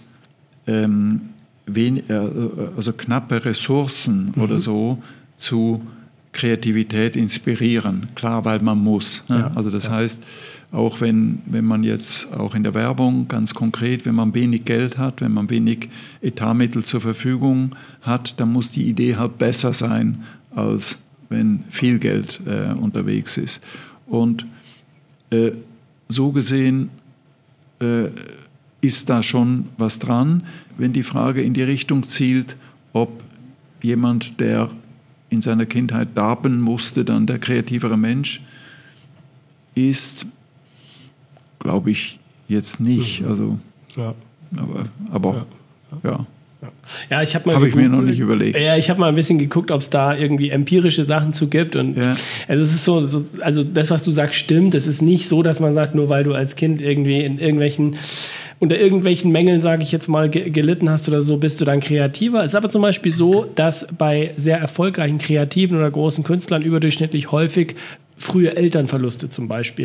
knappe Ressourcen oder so zu Kreativität inspirieren. Klar, weil man muss. Ne? Also das heißt, auch wenn man jetzt auch in der Werbung ganz konkret, wenn man wenig Geld hat, wenn man wenig Etatmittel zur Verfügung hat, dann muss die Idee halt besser sein, als wenn viel Geld unterwegs ist. Und so gesehen ist da schon was dran, wenn die Frage in die Richtung zielt, ob jemand, der in seiner Kindheit darben musste, dann der kreativere Mensch ist, glaube ich jetzt nicht. Also, aber. Ja, ich habe ich mir noch nicht überlegt. Ja, ich habe mal ein bisschen geguckt, ob es da irgendwie empirische Sachen zu gibt. Und also es ist also das, was du sagst, stimmt. Es ist nicht so, dass man sagt, nur weil du als Kind irgendwie unter irgendwelchen Mängeln, sage ich jetzt mal, gelitten hast oder so, bist du dann kreativer. Es ist aber zum Beispiel so, dass bei sehr erfolgreichen Kreativen oder großen Künstlern überdurchschnittlich häufig frühe Elternverluste zum Beispiel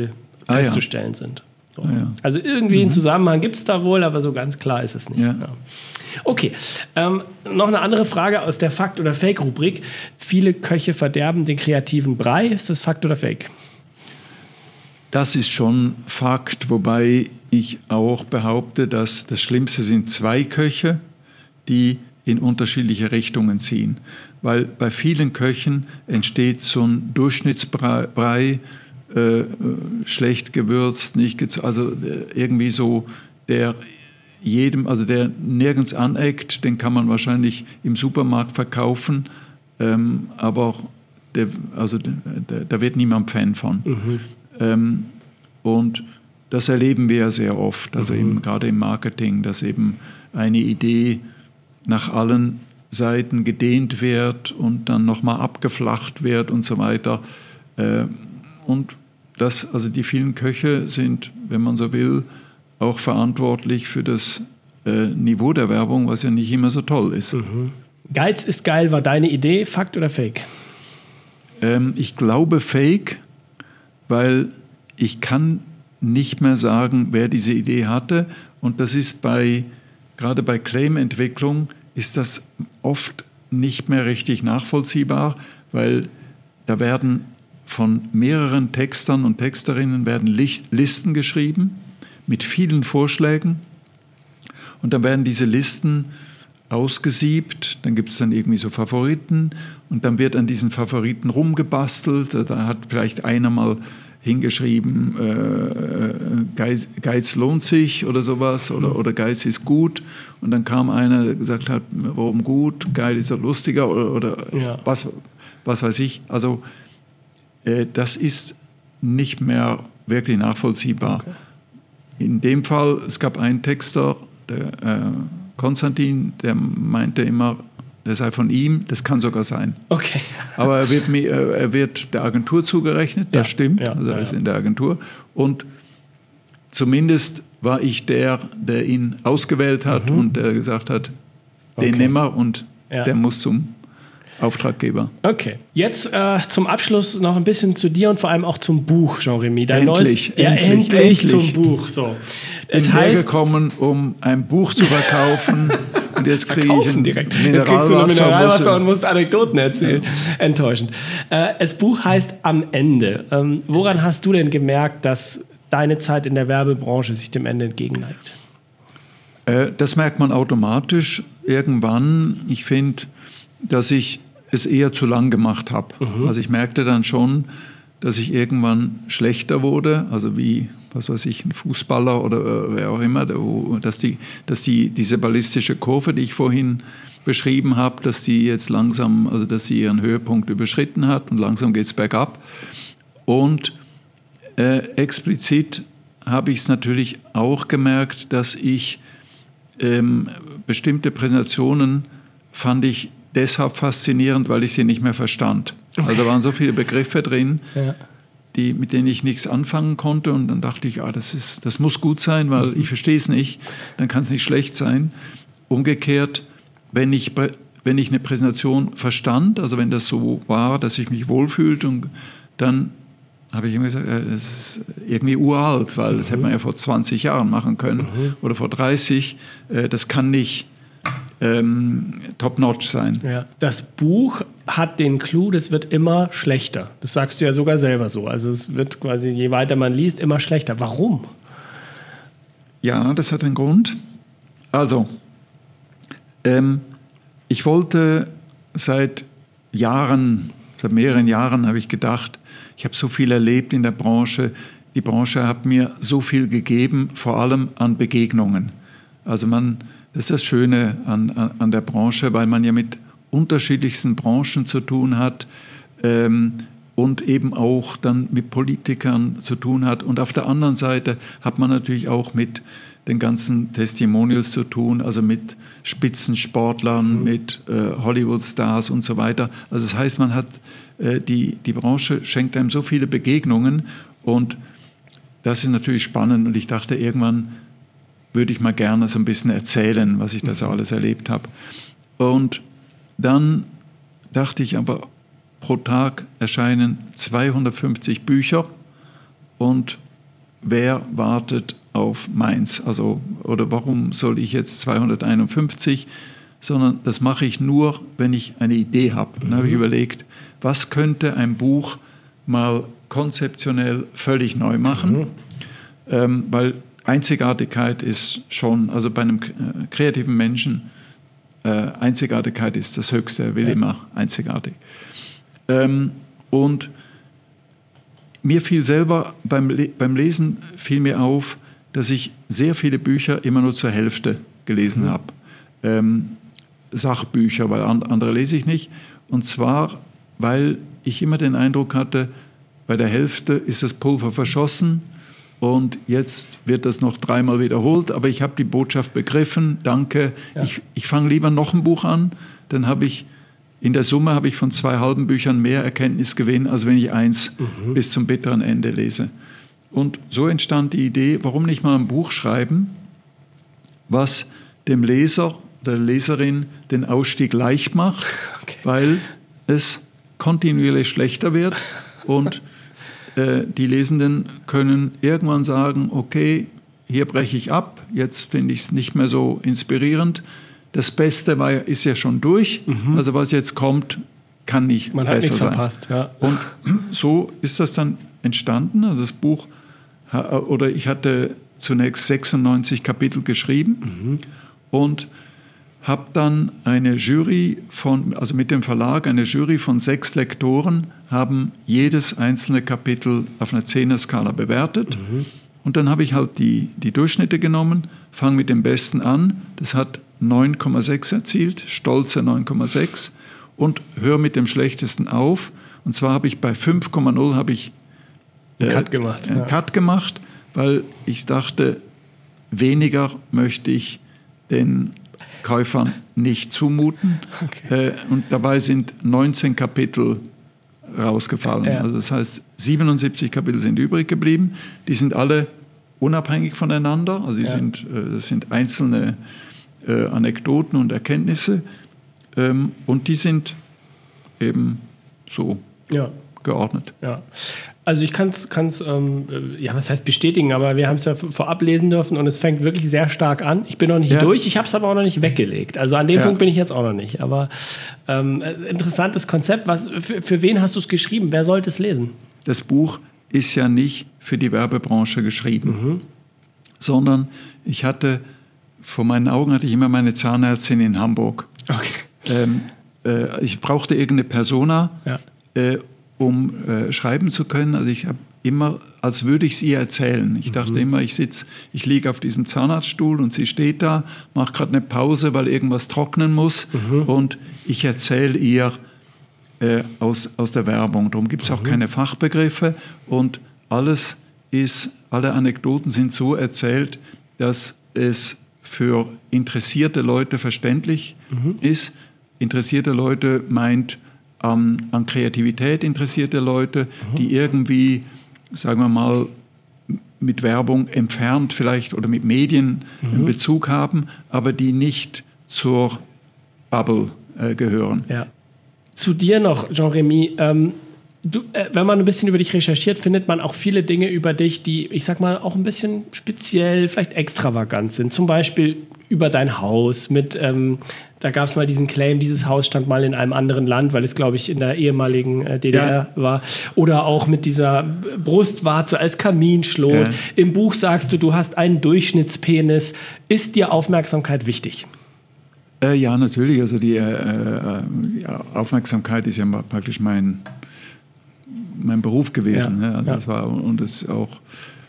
festzustellen sind. So. Also irgendwie einen Zusammenhang gibt es da wohl, aber so ganz klar ist es nicht. Ja. Okay, noch eine andere Frage aus der Fakt- oder Fake-Rubrik. Viele Köche verderben den kreativen Brei. Ist das Fakt oder Fake? Das ist schon Fakt, wobei ich auch behaupte, dass das Schlimmste sind 2 Köche, die in unterschiedliche Richtungen ziehen. Weil bei vielen Köchen entsteht so ein Durchschnittsbrei, schlecht gewürzt, also irgendwie so, der nirgends aneckt, den kann man wahrscheinlich im Supermarkt verkaufen, aber da wird niemand Fan von. Und das erleben wir ja sehr oft, also gerade im Marketing, dass eben eine Idee nach allen Seiten gedehnt wird und dann nochmal abgeflacht wird und so weiter. Und also die vielen Köche sind, wenn man so will, auch verantwortlich für das Niveau der Werbung, was ja nicht immer so toll ist. Geiz ist geil war deine Idee, Fakt oder Fake? Ich glaube Fake, weil ich kann nicht mehr sagen, wer diese Idee hatte. Und das ist gerade bei Claim-Entwicklung ist das oft nicht mehr richtig nachvollziehbar, weil da werden von mehreren Textern und Texterinnen Listen geschrieben mit vielen Vorschlägen. Und dann werden diese Listen ausgesiebt, dann gibt es dann irgendwie so Favoriten und dann wird an diesen Favoriten rumgebastelt. Da hat vielleicht einer mal hingeschrieben, Geiz lohnt sich oder sowas oder Geiz ist gut. Und dann kam einer, der gesagt hat, warum gut, geil ist doch lustiger oder was weiß ich. Also das ist nicht mehr wirklich nachvollziehbar. Okay. In dem Fall, es gab einen Texter, der Konstantin, der meinte immer, der sei von ihm, das kann sogar sein. Okay. Aber er wird der Agentur zugerechnet, das stimmt, also er ist in der Agentur. Und zumindest war ich der ihn ausgewählt hat und der gesagt hat, den nehmen wir und der muss zum Auftraggeber. Okay, jetzt zum Abschluss noch ein bisschen zu dir und vor allem auch zum Buch, Jean-Remy. Endlich zum Buch. So. Ich bin hergekommen, um ein Buch zu verkaufen und jetzt kriege ich ein Mineralwasser und musst Anekdoten erzählen. Ja. Enttäuschend. Das Buch heißt Am Ende. Woran hast du denn gemerkt, dass deine Zeit in der Werbebranche sich dem Ende entgegenneigt? Das merkt man automatisch irgendwann. Ich finde, dass ich es eher zu lang gemacht habe. Also ich merkte dann schon, dass ich irgendwann schlechter wurde, also wie, was weiß ich, ein Fußballer oder wer auch immer, dass diese ballistische Kurve, die ich vorhin beschrieben habe, dass die jetzt langsam, also dass sie ihren Höhepunkt überschritten hat und langsam geht es bergab. Und explizit habe ich es natürlich auch gemerkt, dass ich bestimmte Präsentationen fand ich deshalb faszinierend, weil ich sie nicht mehr verstand. Okay. Also da waren so viele Begriffe drin, mit denen ich nichts anfangen konnte. Und dann dachte ich, das muss gut sein, weil ich verstehe es nicht. Dann kann es nicht schlecht sein. Umgekehrt, wenn ich eine Präsentation verstand, also wenn das so war, dass ich mich wohlfühlte, und dann habe ich immer gesagt, das ist irgendwie uralt, weil das hätte man ja vor 20 Jahren machen können oder vor 30. Das kann nicht top-notch sein. Ja. Das Buch hat den Clou, das wird immer schlechter. Das sagst du ja sogar selber so. Also es wird quasi, je weiter man liest, immer schlechter. Warum? Ja, das hat einen Grund. Also, ich wollte seit mehreren Jahren habe ich gedacht, ich habe so viel erlebt in der Branche. Die Branche hat mir so viel gegeben, vor allem an Begegnungen. Also das ist das Schöne an der Branche, weil man ja mit unterschiedlichsten Branchen zu tun hat und eben auch dann mit Politikern zu tun hat. Und auf der anderen Seite hat man natürlich auch mit den ganzen Testimonials zu tun, also mit Spitzensportlern, mit Hollywood-Stars und so weiter. Also das heißt, man hat die Branche schenkt einem so viele Begegnungen und das ist natürlich spannend. Und ich dachte, irgendwann würde ich mal gerne so ein bisschen erzählen, was ich da so alles erlebt habe. Und dann dachte ich aber, pro Tag erscheinen 250 Bücher und wer wartet auf meins? Also, oder warum soll ich jetzt 251? Sondern das mache ich nur, wenn ich eine Idee habe. Dann habe ich überlegt, was könnte ein Buch mal konzeptionell völlig neu machen? Weil Einzigartigkeit ist schon, also bei einem kreativen Menschen, Einzigartigkeit ist das Höchste, er will immer einzigartig. Und mir fiel selber, beim Lesen fiel mir auf, dass ich sehr viele Bücher immer nur zur Hälfte gelesen habe. Sachbücher, weil andere lese ich nicht. Und zwar, weil ich immer den Eindruck hatte, bei der Hälfte ist das Pulver verschossen und jetzt wird das noch 3-mal wiederholt, aber ich habe die Botschaft begriffen, danke. Ja. Ich fange lieber noch ein Buch an, dann habe ich in der Summe habe ich von 2 halben Büchern mehr Erkenntnis gewinnen, als wenn ich 1 bis zum bitteren Ende lese. Und so entstand die Idee, warum nicht mal ein Buch schreiben, was dem Leser, der Leserin den Ausstieg leicht macht, weil es kontinuierlich schlechter wird und die Lesenden können irgendwann sagen, okay, hier breche ich ab, jetzt finde ich es nicht mehr so inspirierend. Das Beste ist ja schon durch, also was jetzt kommt, kann nicht Man besser sein. Verpasst, ja. Und so ist das dann entstanden, also das Buch, oder ich hatte zunächst 96 Kapitel geschrieben und habe dann eine Jury also mit dem Verlag, eine Jury von 6 Lektoren haben jedes einzelne Kapitel auf einer 10er-Skala bewertet. Und dann habe ich halt die Durchschnitte genommen, fange mit dem Besten an, das hat 9,6 erzielt, stolze 9,6 und höre mit dem Schlechtesten auf. Und zwar habe ich bei 5,0 habe ich einen Cut gemacht, weil ich dachte, weniger möchte ich den Käufern nicht zumuten. Okay. Und dabei sind 19 Kapitel rausgefallen. Ja. Also das heißt, 77 Kapitel sind übrig geblieben. Die sind alle unabhängig voneinander. Also das sind einzelne Anekdoten und Erkenntnisse. Und die sind eben so geordnet. Ja. Also ich kann es, was heißt bestätigen, aber wir haben es ja vorab lesen dürfen und es fängt wirklich sehr stark an. Ich bin noch nicht durch, ich habe es aber auch noch nicht weggelegt. Also an dem Punkt bin ich jetzt auch noch nicht. Aber interessantes Konzept. Für ven hast du es geschrieben? Wer sollte es lesen? Das Buch ist ja nicht für die Werbebranche geschrieben, sondern vor meinen Augen hatte ich immer meine Zahnärztin in Hamburg. Okay. Ich brauchte irgendeine Persona, um schreiben zu können. Also ich habe immer, als würde ich es ihr erzählen. Ich dachte immer, ich liege auf diesem Zahnarztstuhl und sie steht da, macht gerade eine Pause, weil irgendwas trocknen muss und ich erzähle ihr aus der Werbung. Darum gibt es auch keine Fachbegriffe und alle Anekdoten sind so erzählt, dass es für interessierte Leute verständlich ist. Interessierte Leute meint an Kreativität interessierte Leute, die irgendwie, sagen wir mal, mit Werbung entfernt vielleicht oder mit Medien einen Bezug haben, aber die nicht zur Bubble gehören. Ja. Zu dir noch, Jean-Remy. Wenn man ein bisschen über dich recherchiert, findet man auch viele Dinge über dich, die, ich sag mal, auch ein bisschen speziell, vielleicht extravagant sind. Zum Beispiel über dein Haus da gab es mal diesen Claim, dieses Haus stand mal in einem anderen Land, weil es, glaube ich, in der ehemaligen DDR war. Oder auch mit dieser Brustwarze als Kaminschlot. Ja. Im Buch sagst du hast einen Durchschnittspenis. Ist dir Aufmerksamkeit wichtig? Ja, natürlich. Also die Aufmerksamkeit ist ja praktisch mein Beruf gewesen. Ja. Also das war, und das ist auch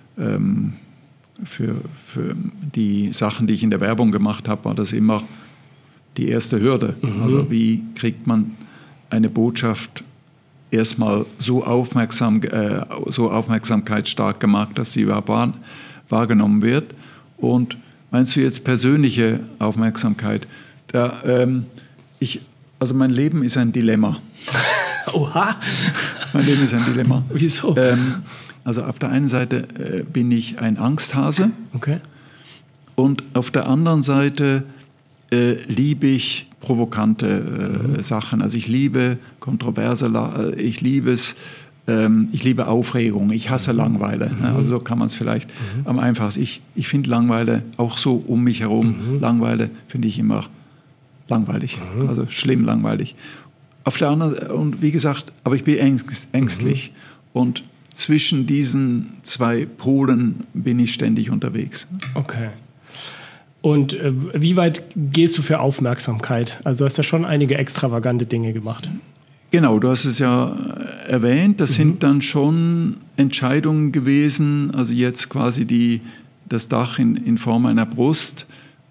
für die Sachen, die ich in der Werbung gemacht habe, war das immer die erste Hürde. Also wie kriegt man eine Botschaft erstmal so aufmerksamkeitsstark gemacht, dass sie wahrgenommen wird. Und meinst du jetzt persönliche Aufmerksamkeit? Mein Leben ist ein Dilemma. Oha! Mein Leben ist ein Dilemma. Wieso? Also auf der einen Seite bin ich ein Angsthase. Okay. Und auf der anderen Seite liebe ich provokante Sachen. Also ich liebe kontroverse, ich liebe es, ich liebe Aufregung, ich hasse Langeweile. Also so kann man es vielleicht am einfachsten. Ich finde Langeweile auch so um mich herum. Langeweile finde ich immer langweilig, also schlimm langweilig. Auf der anderen, und wie gesagt, aber ich bin ängstlich. Und zwischen diesen zwei Polen bin ich ständig unterwegs. Okay. Und wie weit gehst du für Aufmerksamkeit? Also du hast ja schon einige extravagante Dinge gemacht. Genau, du hast es ja erwähnt. Das sind dann schon Entscheidungen gewesen. Also jetzt quasi das Dach in Form einer Brust.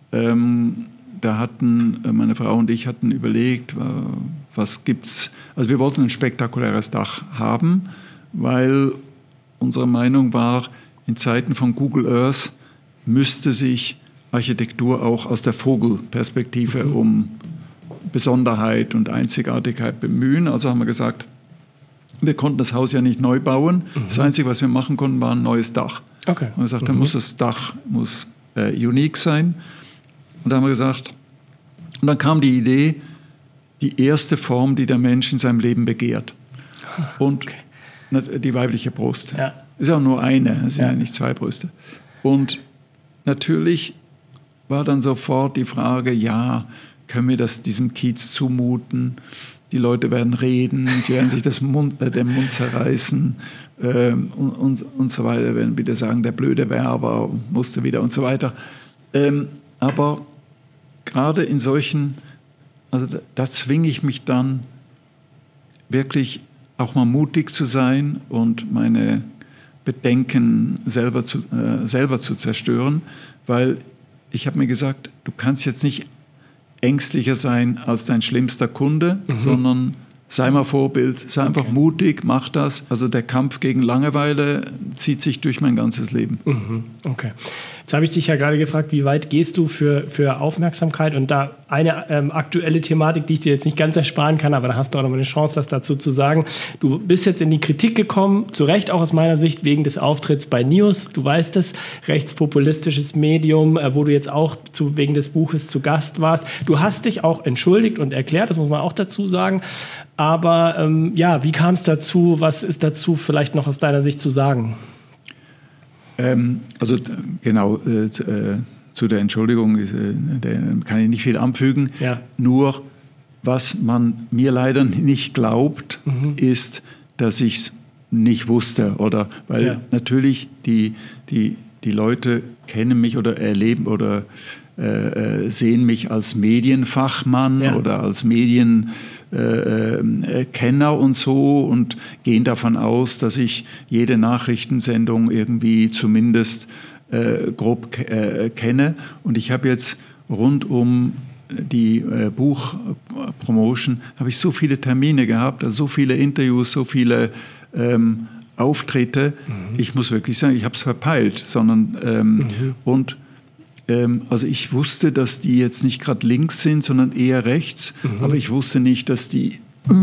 Da hatten meine Frau und ich hatten überlegt, was gibt's. Also wir wollten ein spektakuläres Dach haben, weil unsere Meinung war, in Zeiten von Google Earth müsste sich Architektur auch aus der Vogelperspektive um Besonderheit und Einzigartigkeit bemühen. Also haben wir gesagt, wir konnten das Haus ja nicht neu bauen. Das Einzige, was wir machen konnten, war ein neues Dach. Okay. Und wir gesagt, dann muss das Dach unique sein. Und da haben wir gesagt, und dann kam die Idee, die erste Form, die der Mensch in seinem Leben begehrt. Und die weibliche Brust. Ja. Ist auch nur eine, es sind ja nicht zwei Brüste. Und natürlich war dann sofort die Frage, ja, können wir das diesem Kiez zumuten? Die Leute werden reden, sie werden sich den Mund zerreißen und so weiter, werden wieder sagen, der blöde Werber musste wieder und so weiter. Aber gerade in solchen, also da zwinge ich mich dann wirklich auch mal mutig zu sein und meine Bedenken selber zu zerstören, weil ich habe mir gesagt, du kannst jetzt nicht ängstlicher sein als dein schlimmster Kunde, sondern sei mal Vorbild, sei einfach mutig, mach das. Also der Kampf gegen Langeweile zieht sich durch mein ganzes Leben. Okay. Jetzt habe ich dich ja gerade gefragt, wie weit gehst du für Aufmerksamkeit? Und da eine aktuelle Thematik, die ich dir jetzt nicht ganz ersparen kann, aber da hast du auch noch mal eine Chance, was dazu zu sagen. Du bist jetzt in die Kritik gekommen, zu Recht auch aus meiner Sicht, wegen des Auftritts bei News. Du weißt es, rechtspopulistisches Medium, wo du jetzt auch wegen des Buches zu Gast warst. Du hast dich auch entschuldigt und erklärt, das muss man auch dazu sagen. Aber wie kam es dazu? Was ist dazu vielleicht noch aus deiner Sicht zu sagen? Also genau, zu der Entschuldigung kann ich nicht viel anfügen. Ja. Nur, was man mir leider nicht glaubt, ist, dass ich es nicht wusste. Weil natürlich die Leute kennen mich oder erleben oder sehen mich als Medienfachmann oder als Kenner und so und gehen davon aus, dass ich jede Nachrichtensendung irgendwie zumindest grob kenne. Und ich habe jetzt rund um die Buchpromotion habe ich so viele Termine gehabt, also so viele Interviews, so viele Auftritte. Ich muss wirklich sagen, ich habe es verpeilt, also ich wusste, dass die jetzt nicht gerade links sind, sondern eher rechts, aber ich wusste nicht, dass die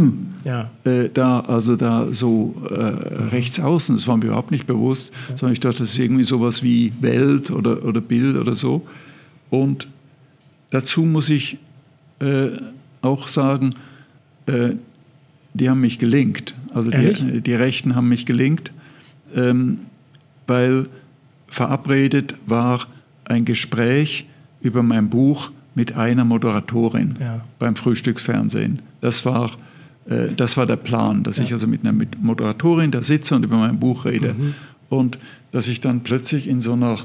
da so rechts außen, das war mir überhaupt nicht bewusst, sondern ich dachte, das ist irgendwie sowas wie Welt oder Bild oder so. Und dazu muss ich auch sagen, die haben mich gelingt. Also die Rechten haben mich gelingt, weil verabredet war ein Gespräch über mein Buch mit einer Moderatorin beim Frühstücksfernsehen. Das war der Plan, dass ich also mit einer Moderatorin da sitze und über mein Buch rede. Und dass ich dann plötzlich in so einer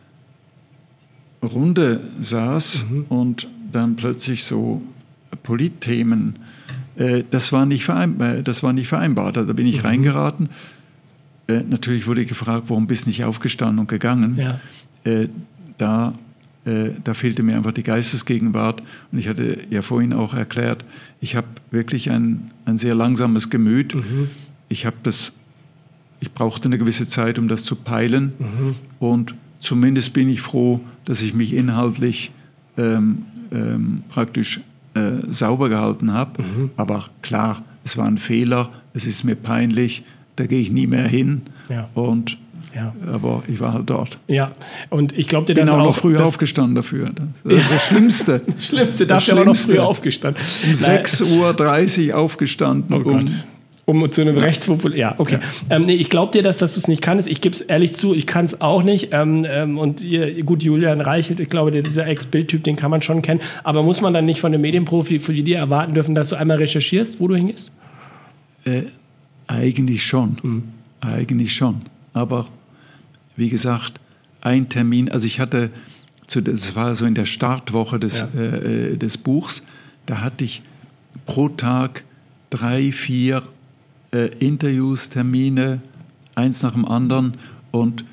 Runde saß und dann plötzlich so Politthemen, das war nicht vereinbart. Da bin ich reingeraten. Natürlich wurde ich gefragt, warum bist du nicht aufgestanden und gegangen? Ja. Da fehlte mir einfach die Geistesgegenwart. Und ich hatte ja vorhin auch erklärt, ich habe wirklich ein sehr langsames Gemüt. Ich brauchte eine gewisse Zeit, um das zu peilen. Und zumindest bin ich froh, dass ich mich inhaltlich praktisch sauber gehalten habe. Aber klar, es war ein Fehler, es ist mir peinlich, da gehe ich nie mehr hin. Ja. Aber ich war halt dort. Ja, und ich glaube, bin auch noch früh aufgestanden dafür. Das ist das Schlimmste. Das Schlimmste, dafür aber noch früh aufgestanden. Um 6:30 Uhr aufgestanden, um Um zu einem Rechtspopulisten. Ja, okay. Ja. Nee, ich glaube dir, dass du es nicht kannst. Ich gebe es ehrlich zu, ich kann es auch nicht. Und gut, Julian Reichelt, ich glaube, dieser Ex-Bild-Typ, den kann man schon kennen. Aber muss man dann nicht von einem Medienprofi für dir erwarten dürfen, dass du einmal recherchierst, wo du hingehst? Eigentlich schon. Eigentlich schon. Aber wie gesagt, ein Termin, also ich hatte, das war so in der Startwoche des Buchs, da hatte ich pro Tag 3, 4 Interviews, Termine, eins nach dem anderen und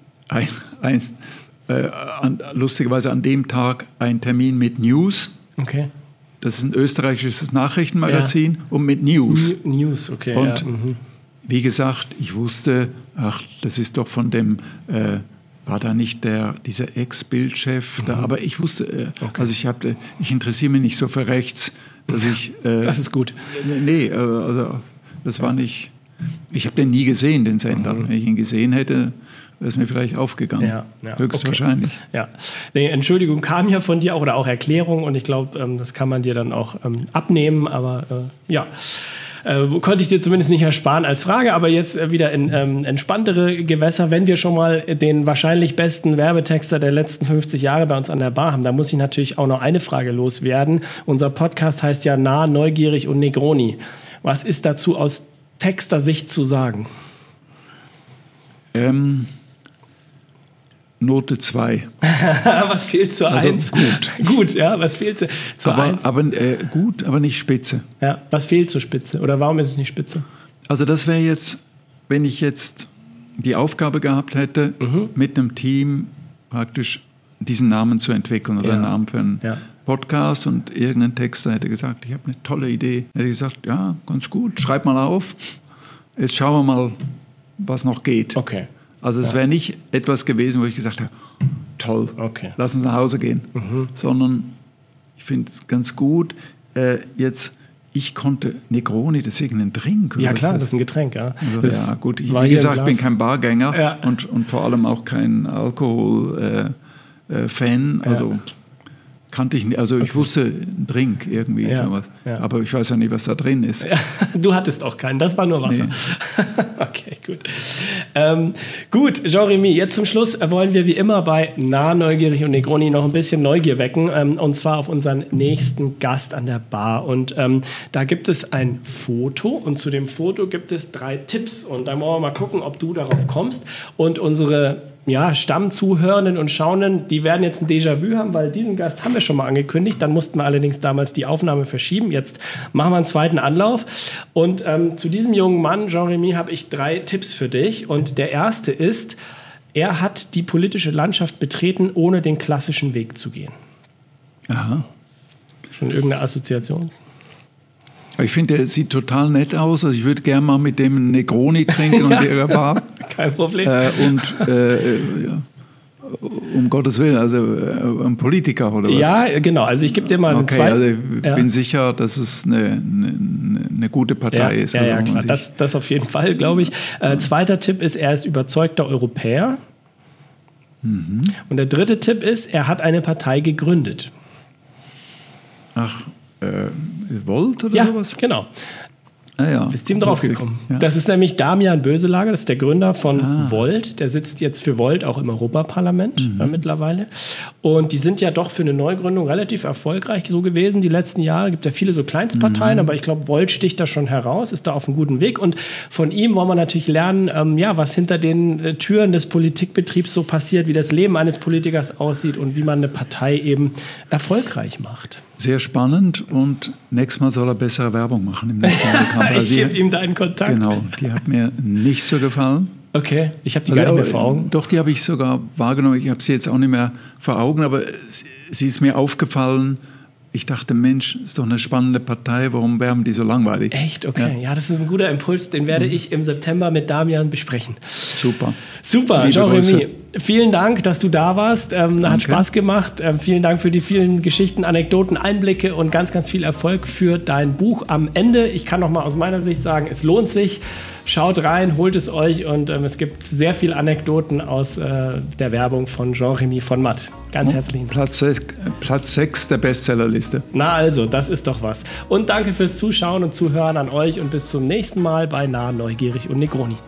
lustigerweise an dem Tag ein Termin mit News. Okay. Das ist ein österreichisches Nachrichtenmagazin und mit News. News, okay. Und wie gesagt, ich wusste, das ist doch von dem, war da nicht dieser Ex-Bildchef da, aber ich wusste, also ich interessiere mich nicht so für rechts, dass ich... das ist gut. Nee, also das war nicht... Ich habe den nie gesehen, den Sender. Wenn ich ihn gesehen hätte, wäre es mir vielleicht aufgegangen. Ja, höchstwahrscheinlich. Okay. Ja. Nee, Entschuldigung kam ja von dir auch, oder auch Erklärung, und ich glaube, das kann man dir dann auch abnehmen, aber konnte ich dir zumindest nicht ersparen als Frage, aber jetzt wieder in entspanntere Gewässer. Wenn wir schon mal den wahrscheinlich besten Werbetexter der letzten 50 Jahre bei uns an der Bar haben, da muss ich natürlich auch noch eine Frage loswerden. Unser Podcast heißt ja Nah, Neugierig und Negroni. Was ist dazu aus Texter-Sicht zu sagen? Note 2. Was fehlt zur 1? Gut. Gut, ja, was fehlt zur 1? Aber gut, aber nicht spitze. Ja, was fehlt zur Spitze? Oder warum ist es nicht spitze? Also das wäre jetzt, wenn ich jetzt die Aufgabe gehabt hätte, mit einem Team praktisch diesen Namen zu entwickeln oder einen Namen für einen Podcast, und irgendein Texter hätte gesagt, ich habe eine tolle Idee. Hätte ich gesagt, ja, ganz gut, schreib mal auf. Jetzt schauen wir mal, was noch geht. Okay. Also es wäre nicht etwas gewesen, wo ich gesagt habe, toll, lass uns nach Hause gehen. Sondern ich finde es ganz gut, ich konnte Negroni, das ist irgendein Drink. Oder ja klar, das ist ein Getränk, ja. Also, ja gut, wie gesagt, ich bin kein Bargänger und vor allem auch kein Alkohol-Fan, also kannte ich nicht, also ich wusste, ein Drink irgendwie, sowas. Ja. Aber ich weiß ja nicht, was da drin ist. Ja, du hattest auch keinen, das war nur Wasser. Nee. Okay, gut. Gut, Jean-Remy, jetzt zum Schluss wollen wir wie immer bei Nah, Neugierig und Negroni noch ein bisschen Neugier wecken, und zwar auf unseren nächsten Gast an der Bar. Und da gibt es ein Foto, und zu dem Foto gibt es 3 Tipps, und da wollen wir mal gucken, ob du darauf kommst. Und unsere Stammzuhörenden und Schauenden, die werden jetzt ein Déjà-vu haben, weil diesen Gast haben wir schon mal angekündigt. Dann mussten wir allerdings damals die Aufnahme verschieben. Jetzt machen wir einen zweiten Anlauf. Und zu diesem jungen Mann, Jean-Remy, habe ich 3 Tipps für dich. Und der erste ist, er hat die politische Landschaft betreten, ohne den klassischen Weg zu gehen. Aha. Schon irgendeine Assoziation? Ich finde, der sieht total nett aus. Also ich würde gerne mal mit dem einen Negroni trinken und der Bar. Kein Problem. Um Gottes Willen, also ein Politiker oder was? Ja, genau. Also ich gebe dir mal einen zweiten. Also ich bin sicher, dass es eine gute Partei ist. Ja, klar. Das auf jeden Fall, glaube ich. Zweiter Tipp ist, er ist überzeugter Europäer. Und der dritte Tipp ist, er hat eine Partei gegründet. Ach, Volt oder sowas? Ja, genau. Bist ihm drauf gekommen. Ja. Das ist nämlich Damian Böselager, das ist der Gründer von Volt. Der sitzt jetzt für Volt auch im Europaparlament mittlerweile. Und die sind ja doch für eine Neugründung relativ erfolgreich so gewesen die letzten Jahre. Es gibt ja viele so Kleinstparteien, aber ich glaube, Volt sticht da schon heraus, ist da auf einem guten Weg. Und von ihm wollen wir natürlich lernen, was hinter den Türen des Politikbetriebs so passiert, wie das Leben eines Politikers aussieht und wie man eine Partei eben erfolgreich macht. Sehr spannend, und nächstes Mal soll er bessere Werbung machen im nächsten Wahlkampf. Ich gebe ihm deinen Kontakt. Genau, die hat mir nicht so gefallen. Okay, ich habe die gar nicht mehr vor Augen. Doch, die habe ich sogar wahrgenommen. Ich habe sie jetzt auch nicht mehr vor Augen, aber sie ist mir aufgefallen. Ich dachte, Mensch, ist doch eine spannende Partei, warum werden die so langweilig? Echt? Okay, ja, das ist ein guter Impuls, den werde ich im September mit Damian besprechen. Super. Super, Jean-Remy. Vielen Dank, dass du da warst. Hat Spaß gemacht. Vielen Dank für die vielen Geschichten, Anekdoten, Einblicke und ganz, ganz viel Erfolg für dein Buch am Ende. Ich kann noch mal aus meiner Sicht sagen, es lohnt sich. Schaut rein, holt es euch und es gibt sehr viele Anekdoten aus der Werbung von Jean-Rémy von Matt. Ganz herzlichen Dank. Platz 6 der Bestsellerliste. Na also, das ist doch was. Und danke fürs Zuschauen und Zuhören an euch und bis zum nächsten Mal bei Nah, Neugierig und Negroni.